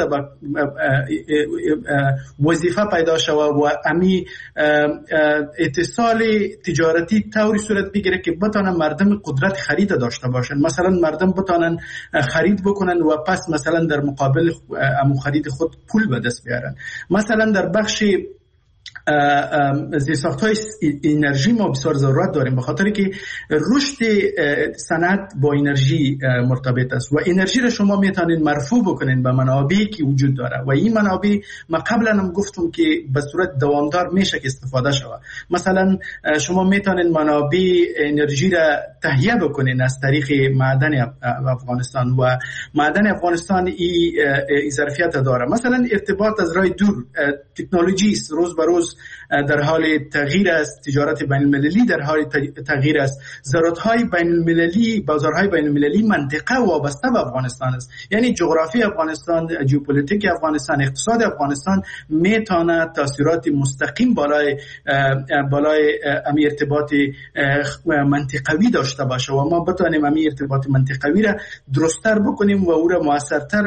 وظیفه پیدا شود و امی اتصال تجارتی طوری صورت بگیره که بتانن مردم قدرت خرید داشته باشن، مثلا مردم بتانن خرید بکنن و پس مثلا در مقابل امو خرید خود پول به دست بیارن. مثلا در بخش زیرساخت‌های انرژی ما بسیار ضرورت داریم، به خاطر که رشد صنعت با انرژی مرتبط است و انرژی را شما میتونید مرفوع بکنین به منابعی که وجود داره و این منابع ما قبلا هم گفتم که به صورت دوامدار میشه که استفاده شود. مثلا شما میتونید منابع انرژی را تهیه بکنین از طریق معدن افغانستان و معدن افغانستان این ظرفیت داره. مثلا ارتباط از راه دور، تکنولوژی است، روز به روز در حال تغییر است، تجارت بین المللی در حال تغییر است، ضرورت‌های بین المللی، بازارهای بین المللی منطقه وابسته به افغانستان است. یعنی جغرافی افغانستان، ژئوپلیتیک افغانستان، اقتصاد افغانستان میتونه تاثیرات مستقیم بالای امی ارتباط منطقوی داشته باشه و ما بتونیم امی ارتباط منطقوی را درست‌تر بکنیم و او را مؤثرتر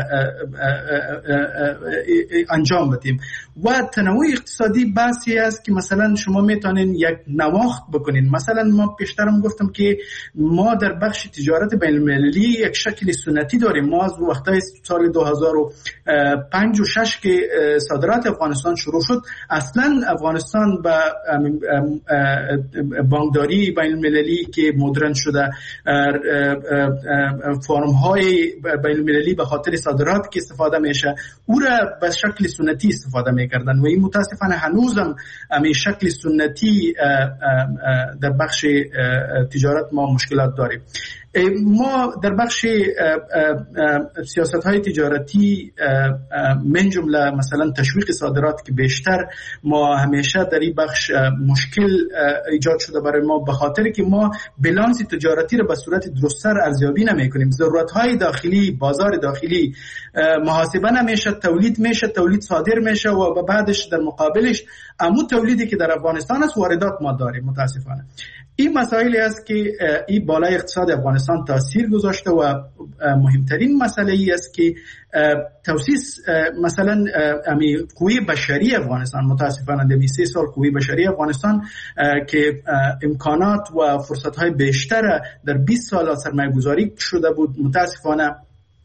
انجام بدیم. و تنوع اقتصادی بحثی است که مثلا شما میتونین یک نواخت بکنین. مثلا ما پیشترم گفتم که ما در بخش تجارت بین المللی یک شکل سنتی داریم. ما از وقتای سال 2005 و 6 که صادرات افغانستان شروع شد، اصلا افغانستان با بانکداری بین المللی که مدرن شده، فرم های بین المللی به خاطر صادرات که استفاده میشه او را به شکل سنتی استفاده میکردن و این متاسفانه هنوزم همین شکل سنتی در بخش تجارت ما مشکلات داریم. ما در بخش سیاست‌های تجارتی من جمله مثلا تشویق صادرات که بیشتر ما همیشه در این بخش مشکل ایجاد شده برای ما، به خاطر که ما بالانس تجارتی را به صورت درست‌تر ارزیابی نمی‌کنیم. ضرورت‌های داخلی، بازار داخلی محاسبه نمیشه، تولید صادر میشه و بعدش در مقابلش امو تولیدی که در افغانستان است واردات ما داریم. متاسفانه این مسائلی است که این بالای اقتصاد افغانستان تاثیر گذاشته و مهمترین مسئله ای است که توسیس مثلا قوه بشری افغانستان، متاسفانه در 3 سال قوه بشری افغانستان که امکانات و فرصت‌های بیشتر در 20 سال سرمایه گذاری شده بود، متاسفانه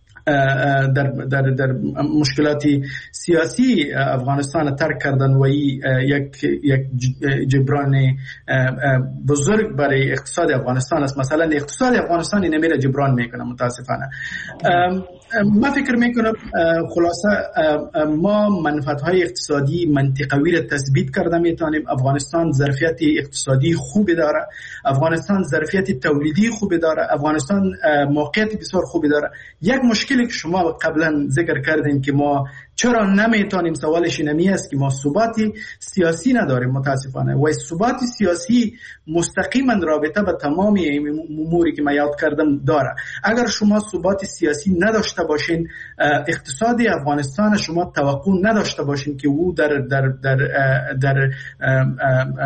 در مشکلات سیاسی افغانستان ترک کردن و یک جبران بزرگ برای اقتصاد افغانستان است. مثلا اقتصاد افغانستان نمیره جبران میکنه متاسفانه. ما فکر میکنم خلاصه ما منفعت‌های اقتصادی منطقوی را تثبیت کرده میتونیم. افغانستان ظرفیت اقتصادی خوبی داره، افغانستان ظرفیت تولیدی خوبی داره، افغانستان موقعیت بسیار خوبی داره. یک مشکلی که شما قبلا ذکر کردین که ما چرا نمیتونیم، سوالش اینمی است که ما ثباتی سیاسی نداریم متاسفانه و ثبات سیاسی مستقیما رابطه به تمام اموری که من یاد کردم داره. اگر شما ثبات سیاسی نداشته باشین، اقتصاد افغانستان شما توقع نداشته باشین که او در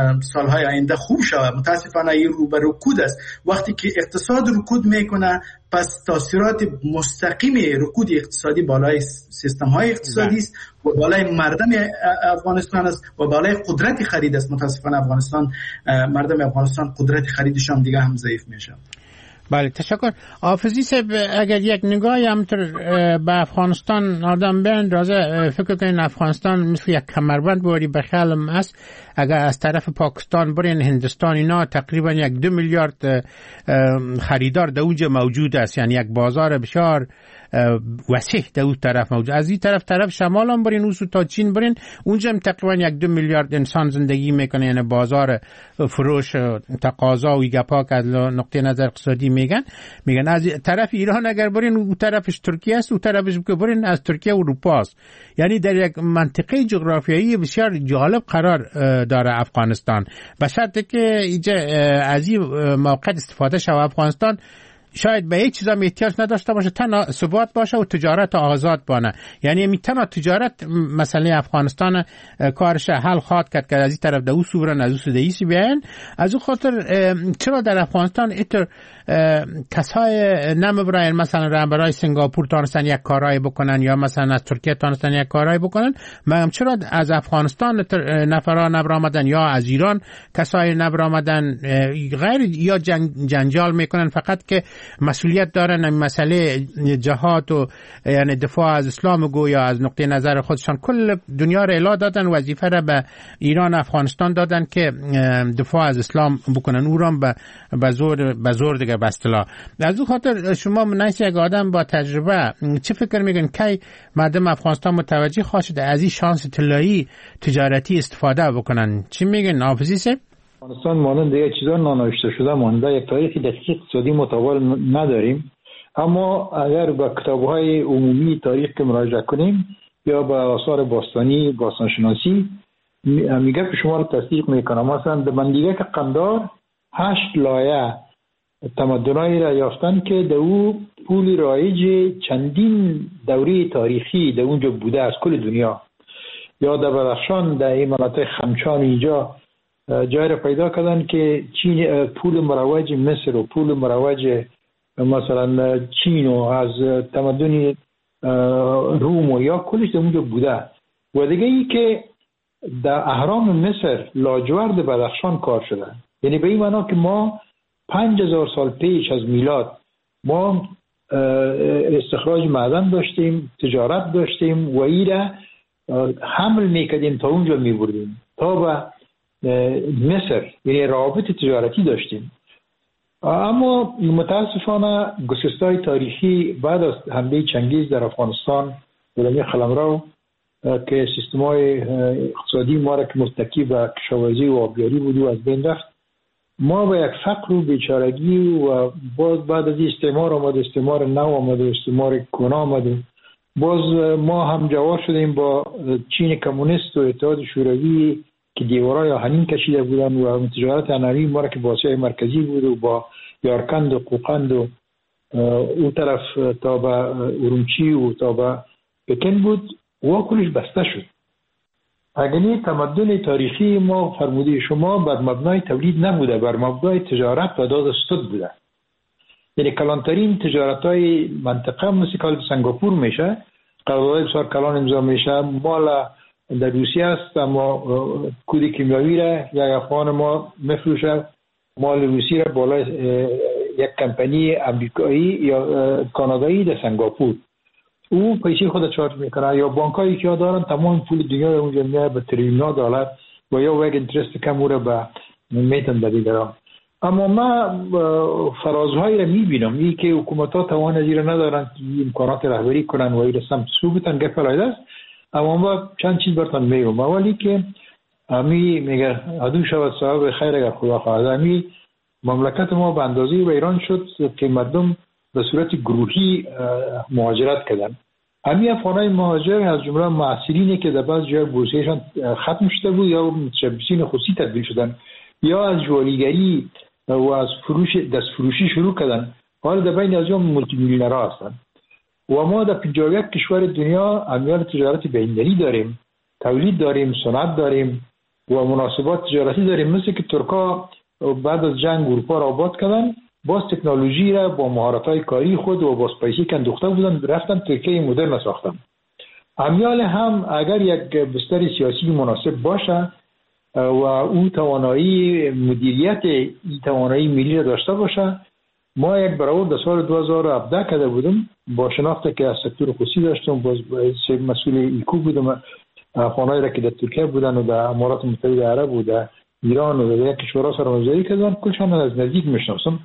سالهای آینده خوب شود، متاسفانه این رو به رکود است. وقتی که اقتصاد رکود میکنه پس تاثیرات مستقیم رکود اقتصادی بالای سیستم های اقتصادی است و بالای مردم افغانستان است و بالای قدرت خرید است. متاسفانه مردم افغانستان قدرت خریدشان دیگه هم ضعیف میشه. بله تشکر. حافظی صاحب اگر یک نگاهی هم به افغانستان آدم بیندازه، فکر کنین افغانستان مثل یک کمربند باری بخیالم است. اگر از طرف پاکستان برین هندستان اینا تقریبا 1-2 میلیارد خریدار در اونجا موجود است، یعنی یک بازار بسیار وسیع در اون طرف موجود. از این طرف شمال هم برین اوسو تا چین برین، اونجا هم تقریبا 1-2 میلیارد انسان زندگی میکنه، یعنی بازار فروش تقاضا و گپا که از نقطه نظر اقتصادی میگن. از طرف ایران اگر برین اون طرفش ترکیه است، اون طرفش که برین از ترکیه و اروپا است. یعنی در یک منطقه جغرافیایی بسیار جالب قرار داره افغانستان. به شرطی که اینجا از این موقع استفاده شود افغانستان شاید به هیچ چیزا احتیاج نداشته باشه، تنها ثبات باشه و تجارت آزاد بانه. یعنی تنها تجارت مسئله افغانستان کارش حل خواهد کرد که از این طرف دو سورن از اون سودیسی بیان. از اون خاطر چرا در افغانستان اینطور کسای نمیبراین مثلا برای سنگاپور تانستن یک کارایی بکنن یا مثلا از ترکیه تانستن یک کارایی بکنن، مگم چرا از افغانستان نفران نبرآمدن یا از ایران کسای نبرآمدن غیر یا جنجال میکنن فقط که مسئولیت دارن مسئله جهاد و یعنی دفاع از اسلام گو یا از نقطه نظر خودشان کل دنیا را الا دادن، وظیفه را به ایران افغانستان دادن که دفاع از اسلام بکنن، او را به زور دیگه به اصطلاح. از اون خاطر شما منیس یک آدم با تجربه چه فکر میگن که مردم افغانستان متوجه خواهد از این شانس طلایی تجارتی استفاده بکنن؟ چی میگن حافظی صاحب؟ افغانستان مانند دیگه چیزا نانوشته شده مانده یک تاریخ دقیق اقتصادی متوالی نداریم، اما اگر به کتاب‌های عمومی تاریخ که مراجعه کنیم یا به آثار باستانشناسی میگه که شما رو تصدیق میکنم. مثلا در بندیگه که قندار 8 لایه تمدنایی را یافتن که در او پول رایج چندین دوره تاریخی در اونجا بوده از کل دنیا. یا در بدخشان در این مناطق خمچان اینجا جای را پیدا کردن که چین پول مروج مصر و پول مروج مثلا چین و از تمدن روم و یا کلش در اونجا بوده. و دیگه ای که در اهرام مصر لاجورد بدخشان کار شده، یعنی به این معنا که ما 5000 سال پیش از میلاد ما استخراج معدن داشتیم، تجارت داشتیم و ای را حمل میکردیم تا اونجا میبردیم تا به مصر، یعنی روابط تجارتی داشتیم. اما متاسفانه گسستای تاریخی بعد از حمله چنگیز در افغانستان دوران قلمرو که سیستم‌های اقتصادی ما را که متکی به کشاورزی و آبیاری بود و از بین رفت، ما به یک فقر و بیچارگی و باز بعد از استعمار آمد، استعمار نو آمد و استعمار کهنه آمد، باز ما هم جوار شدیم با چین کمونیست و اتحاد شوروی که دیوارای آهنین کشیده بودن و تجارت انوی ما را که با آسیای مرکزی بود و با یارکند و قوقند و اون طرف تا به ارومچی و تا به پکن بود و کلش بسته شد. اگرنی تمدن تاریخی ما فرموده شما بر مبنای تولید نبوده، بر مبنای تجارت و داد ستد بوده. یعنی کلانترین تجارت های منطقه مثل که سنگاپور میشه، قرارداد بسیار کلان امضا میشه، مال در روسیه است اما کود کیمیاوی را یک افغان ما میفروشه، مال روسی را بالای یک کمپانی امریکایی یا کانادایی در سنگاپور او پیسه خود چارج میکنه. یا بانکایی که دارن تمام پول دنیا اونجا میاد به تریلیون $، و یا یک اینترست کم او را به میتن به دیگران. اما ما فرازهایی را میبینم ای که حکومت ها توان از این را ندارن که امکانات رهبری کنن و این را سمت سو بتن گفت لایده است. اما ما چند چیز برتان میگم. اولی که امی میگه عدو شود صاحب خیر اگر خدا خواهد. امی مملکت ما به اندازه به ایران شد که مردم به صورت گروهی مهاجرت کردن. همین افغانای مهاجر از جمله معاصرینی که در بعض جای بورسیشان ختم شده بود یا متشبثین خصوصی تبدیل شدن یا از جوالیگری و از دست فروشی شروع کردن، حالا در بین از اون مولتی میلیونرها هستن. و ما در 51 کشور دنیا امیال تجارت بین‌المللی داریم، تولید داریم، صنعت داریم و مناسبات تجارتی داریم. مثل که ترکا بعد از جنگ اروپا را آباد کردن باز تکنولوژی را با مهارت‌های کاری خود و با پیسه که اندوخته بودن رفتن ترکیه مدرن ساختن. امیال هم اگر یک بستر سیاسی مناسب باشه و او توانایی مدیریت توانایی ملی را داشته باشه، ما یک برآورد در سال 2017 کرده بودم با شناخته که از سکتور خصوصی داشتم، باز مسئول ایکو بودم، افغانایی را که در ترکیه بودن و در امارات متحده عرب و در ایران و در یک کشورها سرمایه‌گذاری کردن، کلشان از نزدیک میشناسم.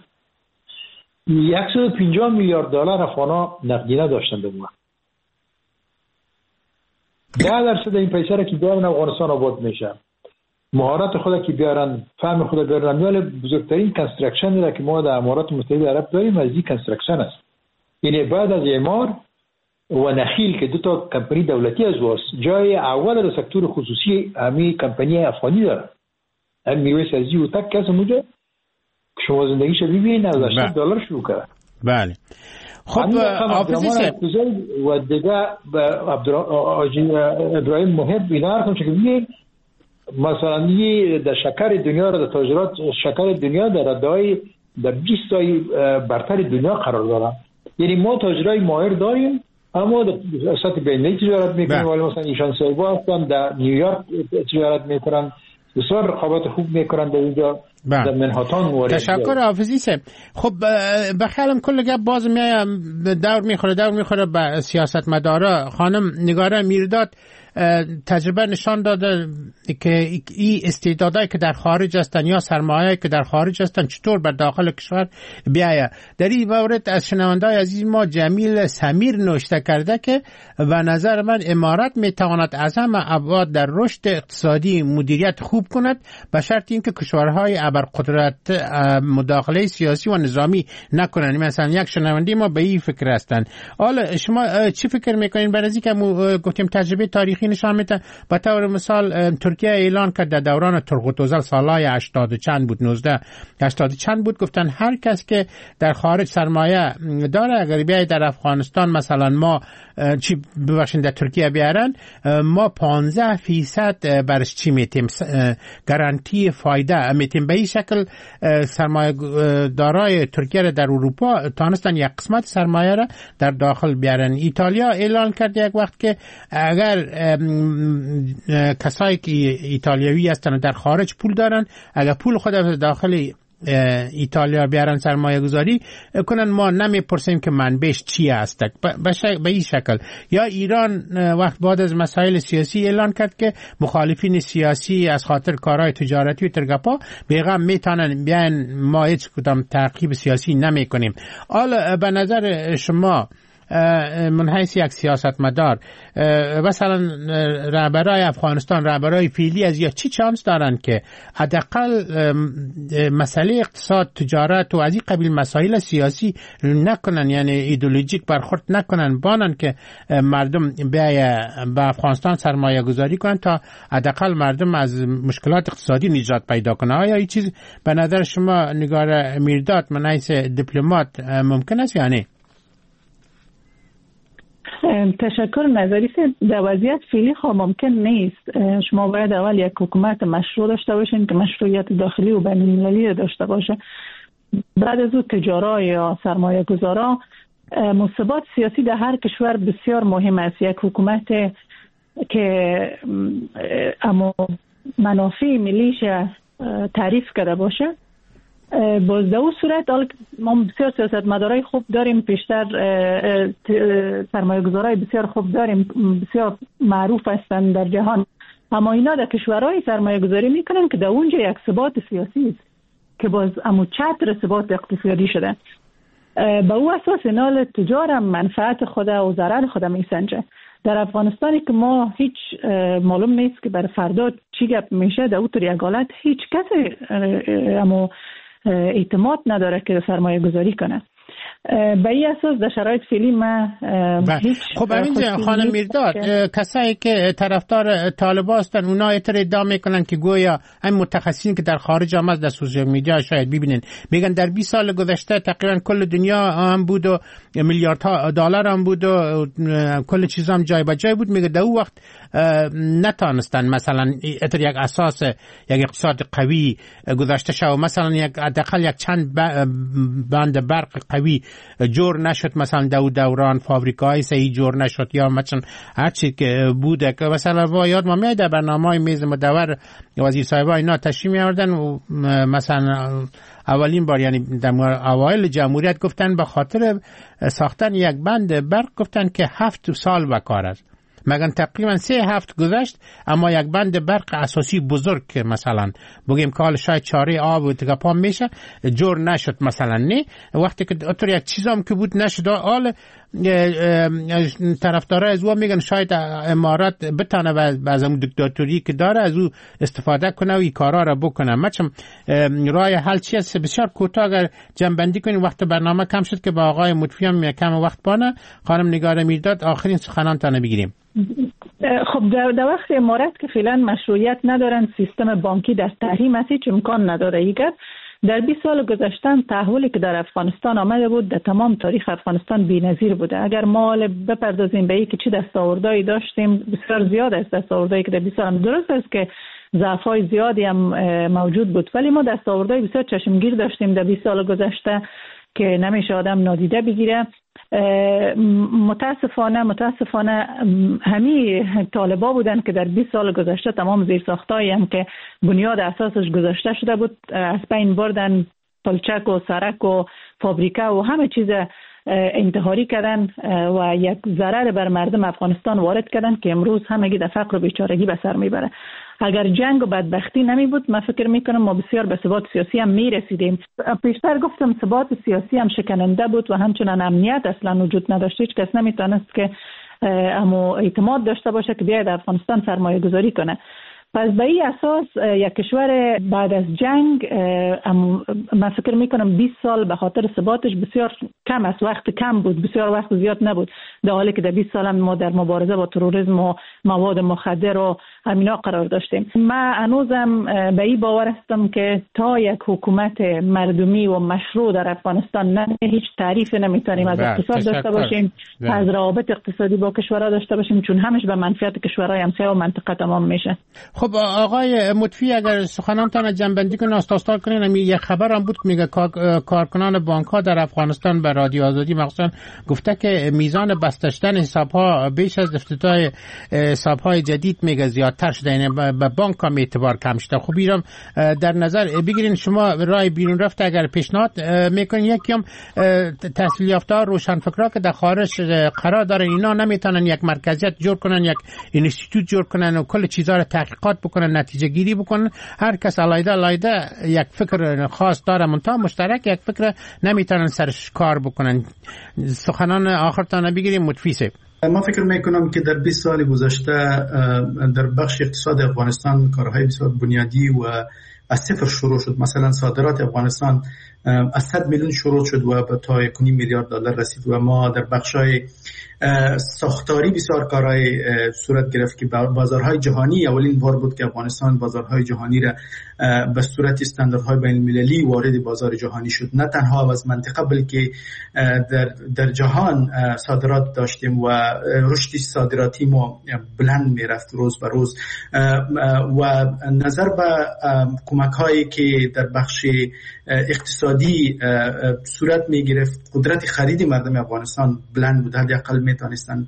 150 میلیارد دلار افغانا نقدینه داشتن در ما. 10% این پیسه را که بیارن افغانستان آباد میشه. مهارت خود که بیارن، فهم خود بیارن، ولی بزرگترین کنسترکشن را که ما در امارات متحده عرب داریم از این کنسترکشن است. یعنی بعد از اعمار و نخیل که دو تا کمپانی دولتی از واس، جای اول در سکتور خصوصی همی کمپانی افغانی داره. هم میوه سازی و تک کس موجه شما زندگیش ببینید $90 شروع کرد. بله. خب حافظی صاحب و دیگه ابراهیم محب اینا رو که ببینید مثلا در شکر دنیا را در تاجرات شکر دنیا در ردای در 20 تای برتر دنیا قرار دارن. یعنی ما تاجرای ماهر داریم اما در سطح بین‌المللی تجارت میکنیم، ولی مثلا ایشان سایبا هستن در نیویورک تجارت میکنن، بسیار رقابت خوب میکنن در اینجا در منهاتان. تشکر حافظی صاحب. خب بخیالم کل گپ باز دور میخوره به سیاستمدارا. خانم نگاره میرداد تجربه نشان داده که این استعدادایی که در خارج هستن یا سرمایه‌ای که در خارج هستن چطور بر داخل کشور بیاید. در این مورد از شنونده‌های عزیز ما جمیل سمیر نوشته کرده که و نظر من امارات میتواند از همه ابعاد در رشد اقتصادی مدیریت خوب کند به شرط اینکه کشورهای ابرقدرت مداخله سیاسی و نظامی نکنند. مثلا یک شنونده ما به این فکر هستند. حالا شما چی فکر میکنین؟ برای اینکه گفتیم تجربه تاریخی نشان میده. به طور مثال ترکیه اعلان کرد در دوران ترقوتوزل سالهای 80 چند بود 1980 چند بود، گفتن هر کس که در خارج سرمایه داره اگر بیاید در افغانستان مثلا ما چی ببخشید در ترکیه بیارن ما 15% برش چی میتیم گارانتی فایده میتیم. به این شکل سرمایه دارای ترکیه را در اروپا تانستن یک قسمت سرمایه را در داخل بیارن. ایتالیا اعلان کرد یک وقت که اگر کسایی که ایتالیایی هستن در خارج پول دارن اگر پول خود داخل ایتالیا بیارن سرمایه گذاری کنن ما نمیپرسیم که منبعش چی هست. به این شکل. یا ایران وقت بعد از مسائل سیاسی اعلان کرد که مخالفین سیاسی از خاطر کارهای تجارتی و ترگپا بیغم میتونن بیان ما هیچ کدام تعقیب سیاسی نمی کنیم. حالا به نظر شما من حیث یک سیاستمدار مثلا رهبرای افغانستان رهبرای فعلی از یا چی چانس دارن که حداقل مسئله اقتصاد تجارت و از این قبیل مسائل سیاسی نکنن، یعنی ایدئولوژیک برخورد نکنن، بانن که مردم بیای به افغانستان سرمایه گذاری کنن تا حداقل مردم از مشکلات اقتصادی نجات پیدا کنن. آیا این چیز به نظر شما نگار میرداد من حیث دیپلمات ممکن است یا نه؟ تشکر. نظری در وضعیت فعلی ممکن نیست. شما باید اول یک حکومت مشروع داشته باشین که مشروعیت داخلی و بین‌المللی داشته باشه. بعد از او تجارا یا سرمایه گذارا. مثبت سیاسی در هر کشور بسیار مهم است. یک حکومت که اما منافع ملیش تعریف کرده باشه. باز در اون صورت ما بسیار سیاستمدارای خوب داریم، پیشتر سرمایه گذارای بسیار خوب داریم، بسیار معروف هستند در جهان، اما اینا در کشورهای سرمایه گذاری میکنن که در اونجا یک ثبات سیاسی است که باز امو چتر ثبات اقتصادی شده. به او اساس اینا تجار منفعت خود و ضرر خود میسنجه. در افغانستانی که ما هیچ معلوم نیست که بر فردا چی گپ میشه، در اون یک حالت هیچ کسی اما اعتماد نداره که سرمایه گذاری کنه. به این اساس در شرایط فعلی ما هیچ. خب اینجا خانم میرداد کسایی که طرفدار طالبان هستن اونا ادعا میکنن که گویا این متخصصین که در خارج هم از در سوشال میدیا شاید ببینن میگن در 20 سال گذشته تقریبا کل دنیا هم بود و میلیاردها دلار هم بود و کل چیز هم جای به جای بود. میگه در اون وقت نتانستن مثلا اتر یک اساس یک اقتصاد قوی گذاشته شد، مثلا حداقل یک چند بند برق قوی جور نشد، مثلا دوران فابریکای صحیح جور نشد، یا مثلا هر چی که بوده که مثلا یاد ما میاد در برنامه‌های میز مدور وزیر صاحب اینا تشریح می‌آوردن و مثلا اولین بار یعنی در اوایل جمهوریت گفتن به خاطر ساختن یک بند برق گفتن که 7 سال بکار است. مگن تقریبا 3 هفته گذشت اما یک بند برق اساسی بزرگ که مثلا بگیم که حال شاید چاره آب و تگپام میشه جور نشد مثلا نه وقتی که اتر یک چیزام که بود نشد. حال طرفدارای از او میگن شاید امارات بتونه از اون دیکتاتوری که داره از او استفاده کنه و این کارا را بکنه. مثلا راه حل چی است؟ بسیار کوتاه اگر جنبندی کنیم، وقت برنامه کم شد که با آقای مطفی هم کم وقت بانه. خانم نگار میرداد آخرین سخنانتان بگیریم. خب در وقت امارات که فعلا مشروعیت ندارن، سیستم بانکی در تحریم است، هیچ امکان نداره. ایگر در 20 سال گذشتن تحولی که در افغانستان آمده بود در تمام تاریخ افغانستان بی‌نظیر بوده. اگر ما بپردازیم به اینکه چه دستاوردهایی داشتیم، بسیار زیاد است دستاوردهایی که در 20 سال درست است که ضعف‌های زیادی هم موجود بود، ولی ما دستاوردهای بسیار چشمگیر داشتیم در 20 سال گذشته که نمیشه آدم نادیده بگیره. متاسفانه همین طالبا بودن که در 20 سال گذشته تمام زیرساختایی هم که بنیاد اساسش گذاشته شده بود از بین بردن، پلچک و سرک و فابریکه و همه چیز انتحاری کردن و یک ضرر بر مردم افغانستان وارد کردن که امروز همگی در فقر و بیچارگی به سر میبره. اگر جنگ و بدبختی نمی بود من فکر میکنم ما بسیار به ثبات سیاسی هم میرسیدیم. پیشتر گفتم ثبات سیاسی هم شکننده بود و همچنان امنیت اصلا وجود نداشت. هیچ کس نمیتونست که اما اعتماد داشته باشه که بیاید افغانستان سرمایه گذاری کنه. پس به این اساس یک کشور بعد از جنگ من فکر میکنم 20 سال به خاطر ثباتش بسیار کم است، وقت کم بود، بسیار وقت زیاد نبود، در حالی که در 20 سال ما در مبارزه با تروریسم و مواد مخدر و همینا قرار داشتیم. من هنوزم به این باور هستم که تا یک حکومت مردمی و مشروع در افغانستان نه، هیچ تعریف نمیتونیم از اقتصاد داشته باشیم، از روابط اقتصادی با کشورها داشته باشیم، چون همش به منفعت کشورهای همسایه و منطقه تمام میشه. خب آقای مطفی اگر سخنانتان جنبندی کنین استاد کنین، یه خبر هم بود که میگه کارکنان بانک ها در افغانستان به رادیو آزادی مخصوصا گفته که میزان بستشتن حساب ها بیش از افتتاح حساب های جدید میگه زیادتر شده، یعنی به بانک ها اعتبار کم شده. خب اینم در نظر بگیرین. شما راه بیرون رفته اگر پیشنهاد میکنین یکی هم تحصیل یافته ها روشنفکرها که در خارج قرار دارن اینا نمیتونن یک مرکزیت جور کنن، یک اینستیتوت جور کنن و کل چیزا رو تحقیقات بکنن، نتیجه گیری بکنن. هر کس علیده یک فکر خاص داره، منتها مشترک یک فکر نمیتونن سرش کار بکنن. سخنان آخرتان بگیریم متفیسه. ما فکر میکنم که در 20 سال گذشته در بخش اقتصاد افغانستان کارهای بسیار بنیادی و از صفر شروع شد. مثلا صادرات افغانستان از 100 میلیون شروع شد و به تا 1.5 میلیارد دلار رسید و ما در بخشای ساختاری بسیار کارهای صورت گرفت که بازارهای جهانی اولین بار بود که افغانستان بازارهای جهانی را به صورت استانداردهای بین المللی وارد بازار جهانی شد. نه تنها از منطقه بلکه در جهان صادرات داشتیم و رشد صادراتی ما بلند میرفت روز به روز و نظر به کمک هایی که در بخش اقتصادی صورت می گرفت قدرت خرید مردم افغانستان بلند بود. حداقل میتونستن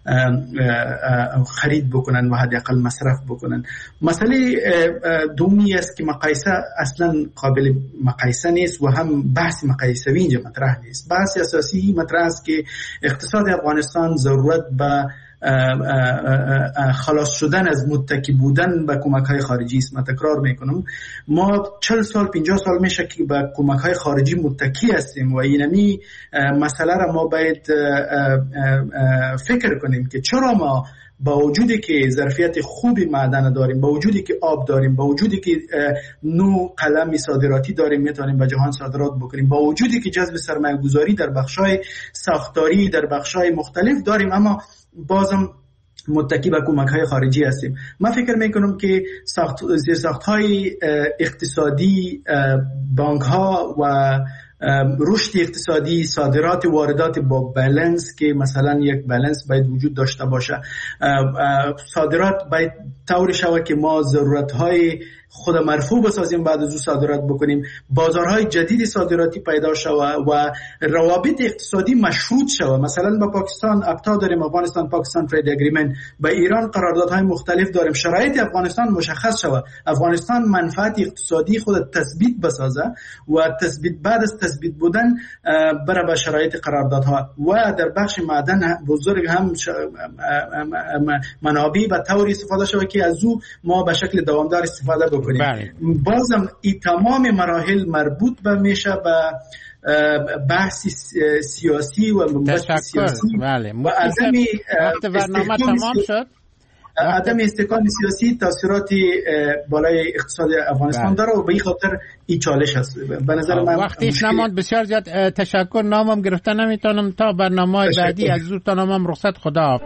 خرید بکنن و حداقل مصرف بکنن. مسئله دومی است که مقایسه اصلا قابل مقایسه نیست و هم بحث مقایسوی اینجا مطرح نیست. بحث اساسی مطرح است که اقتصاد افغانستان ضرورت به خلاص شدن از متکی بودن به کمک‌های خارجی است. من تکرار میکنم ما 40 سال 50 سال میشه که به کمک‌های خارجی متکی هستیم و اینمی مسئله را ما باید فکر کنیم که چرا ما با وجودی که ظرفیت خوبی معدن داریم، با وجودی که آب داریم، با وجودی که نوع قلم صادراتی داریم میتونیم به جهان صادرات بکنیم، با وجودی که جذب سرمایه گذاری در بخش‌های ساختاری در بخش‌های مختلف داریم، اما بازم متکی به کمک‌های خارجی هستیم. من فکر میکنم که زیرساخت‌های اقتصادی، بانک‌ها و رشد اقتصادی، صادرات واردات با بالانس که مثلا یک بالانس باید وجود داشته باشه، صادرات باید طوری شود که ما ضرورت‌های خود مرفوع بسازیم، بعد از او صادرات بکنیم، بازارهای جدید صادراتی پیدا شود و روابط اقتصادی مشروط شود. مثلا با پاکستان ابتا داریم، افغانستان پاکستان ترید اگریمنت، با ایران قراردادهای مختلف داریم. شرایط افغانستان مشخص شود، افغانستان منفعت اقتصادی خود تثبیت بسازه و بعد از تثبیت بودن بره به شرایط قراردادها و در بخش معدن بزرگ هم منابع به طوری استفاده شود که از او ما به شکل دوامدار استفاده بکنیم. بازم این تمام مراحل مربوط به میشه به بحث سیاسی و منبسط سیاسی و عدم برنامه تمام شد. عدم استحکام سیاسی تاثیرات بالای اقتصاد افغانستان داره و به این خاطر این چالش هست. به نظر من وقتیش نماند. بسیار زیاد تشکر. نامم گرفته نمیتونم تا برنامه بعدی از زور تا نامم رخصت. خدا.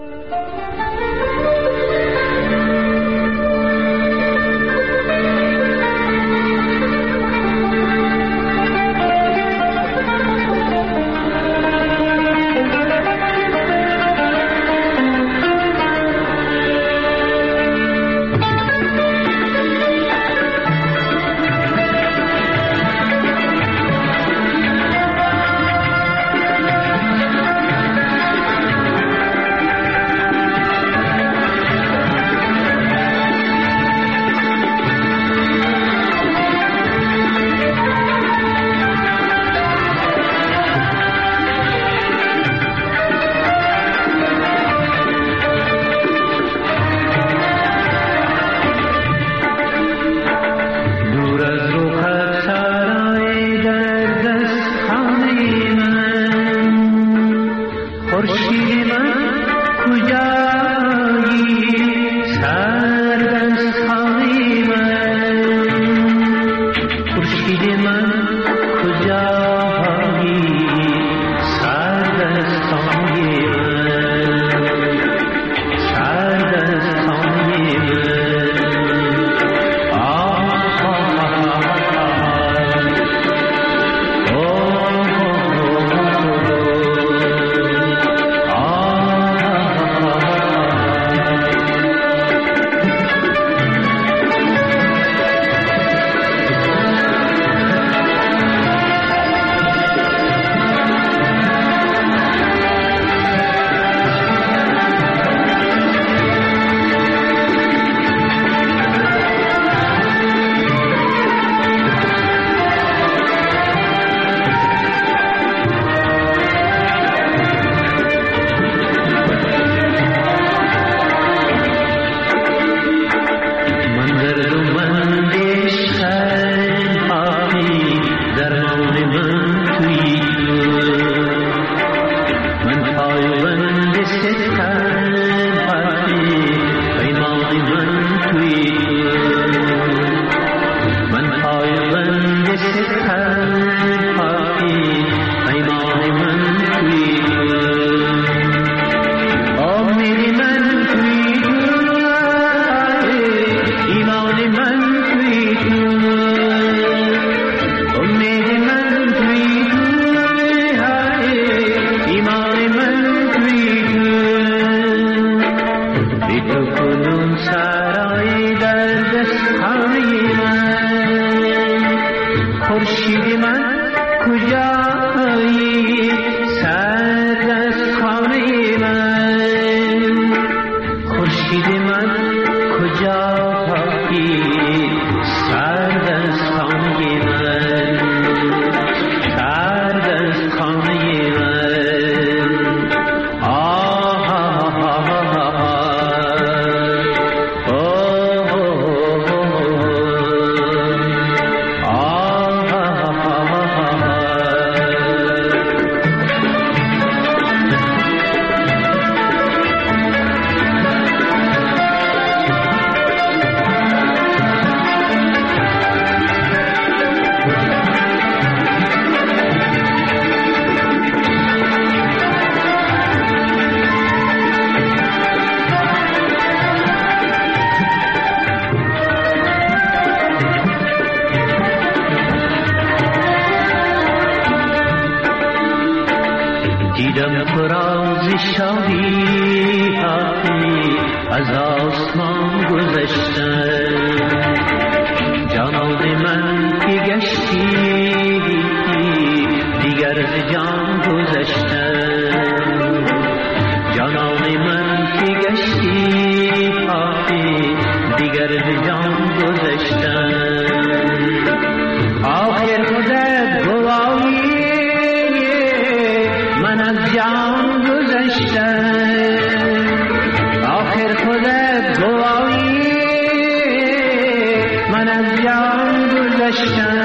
گرد جان گذشتن آخر خودت گواهی من از جان گذشتن آخر خودت گواهی من از جان گذشتن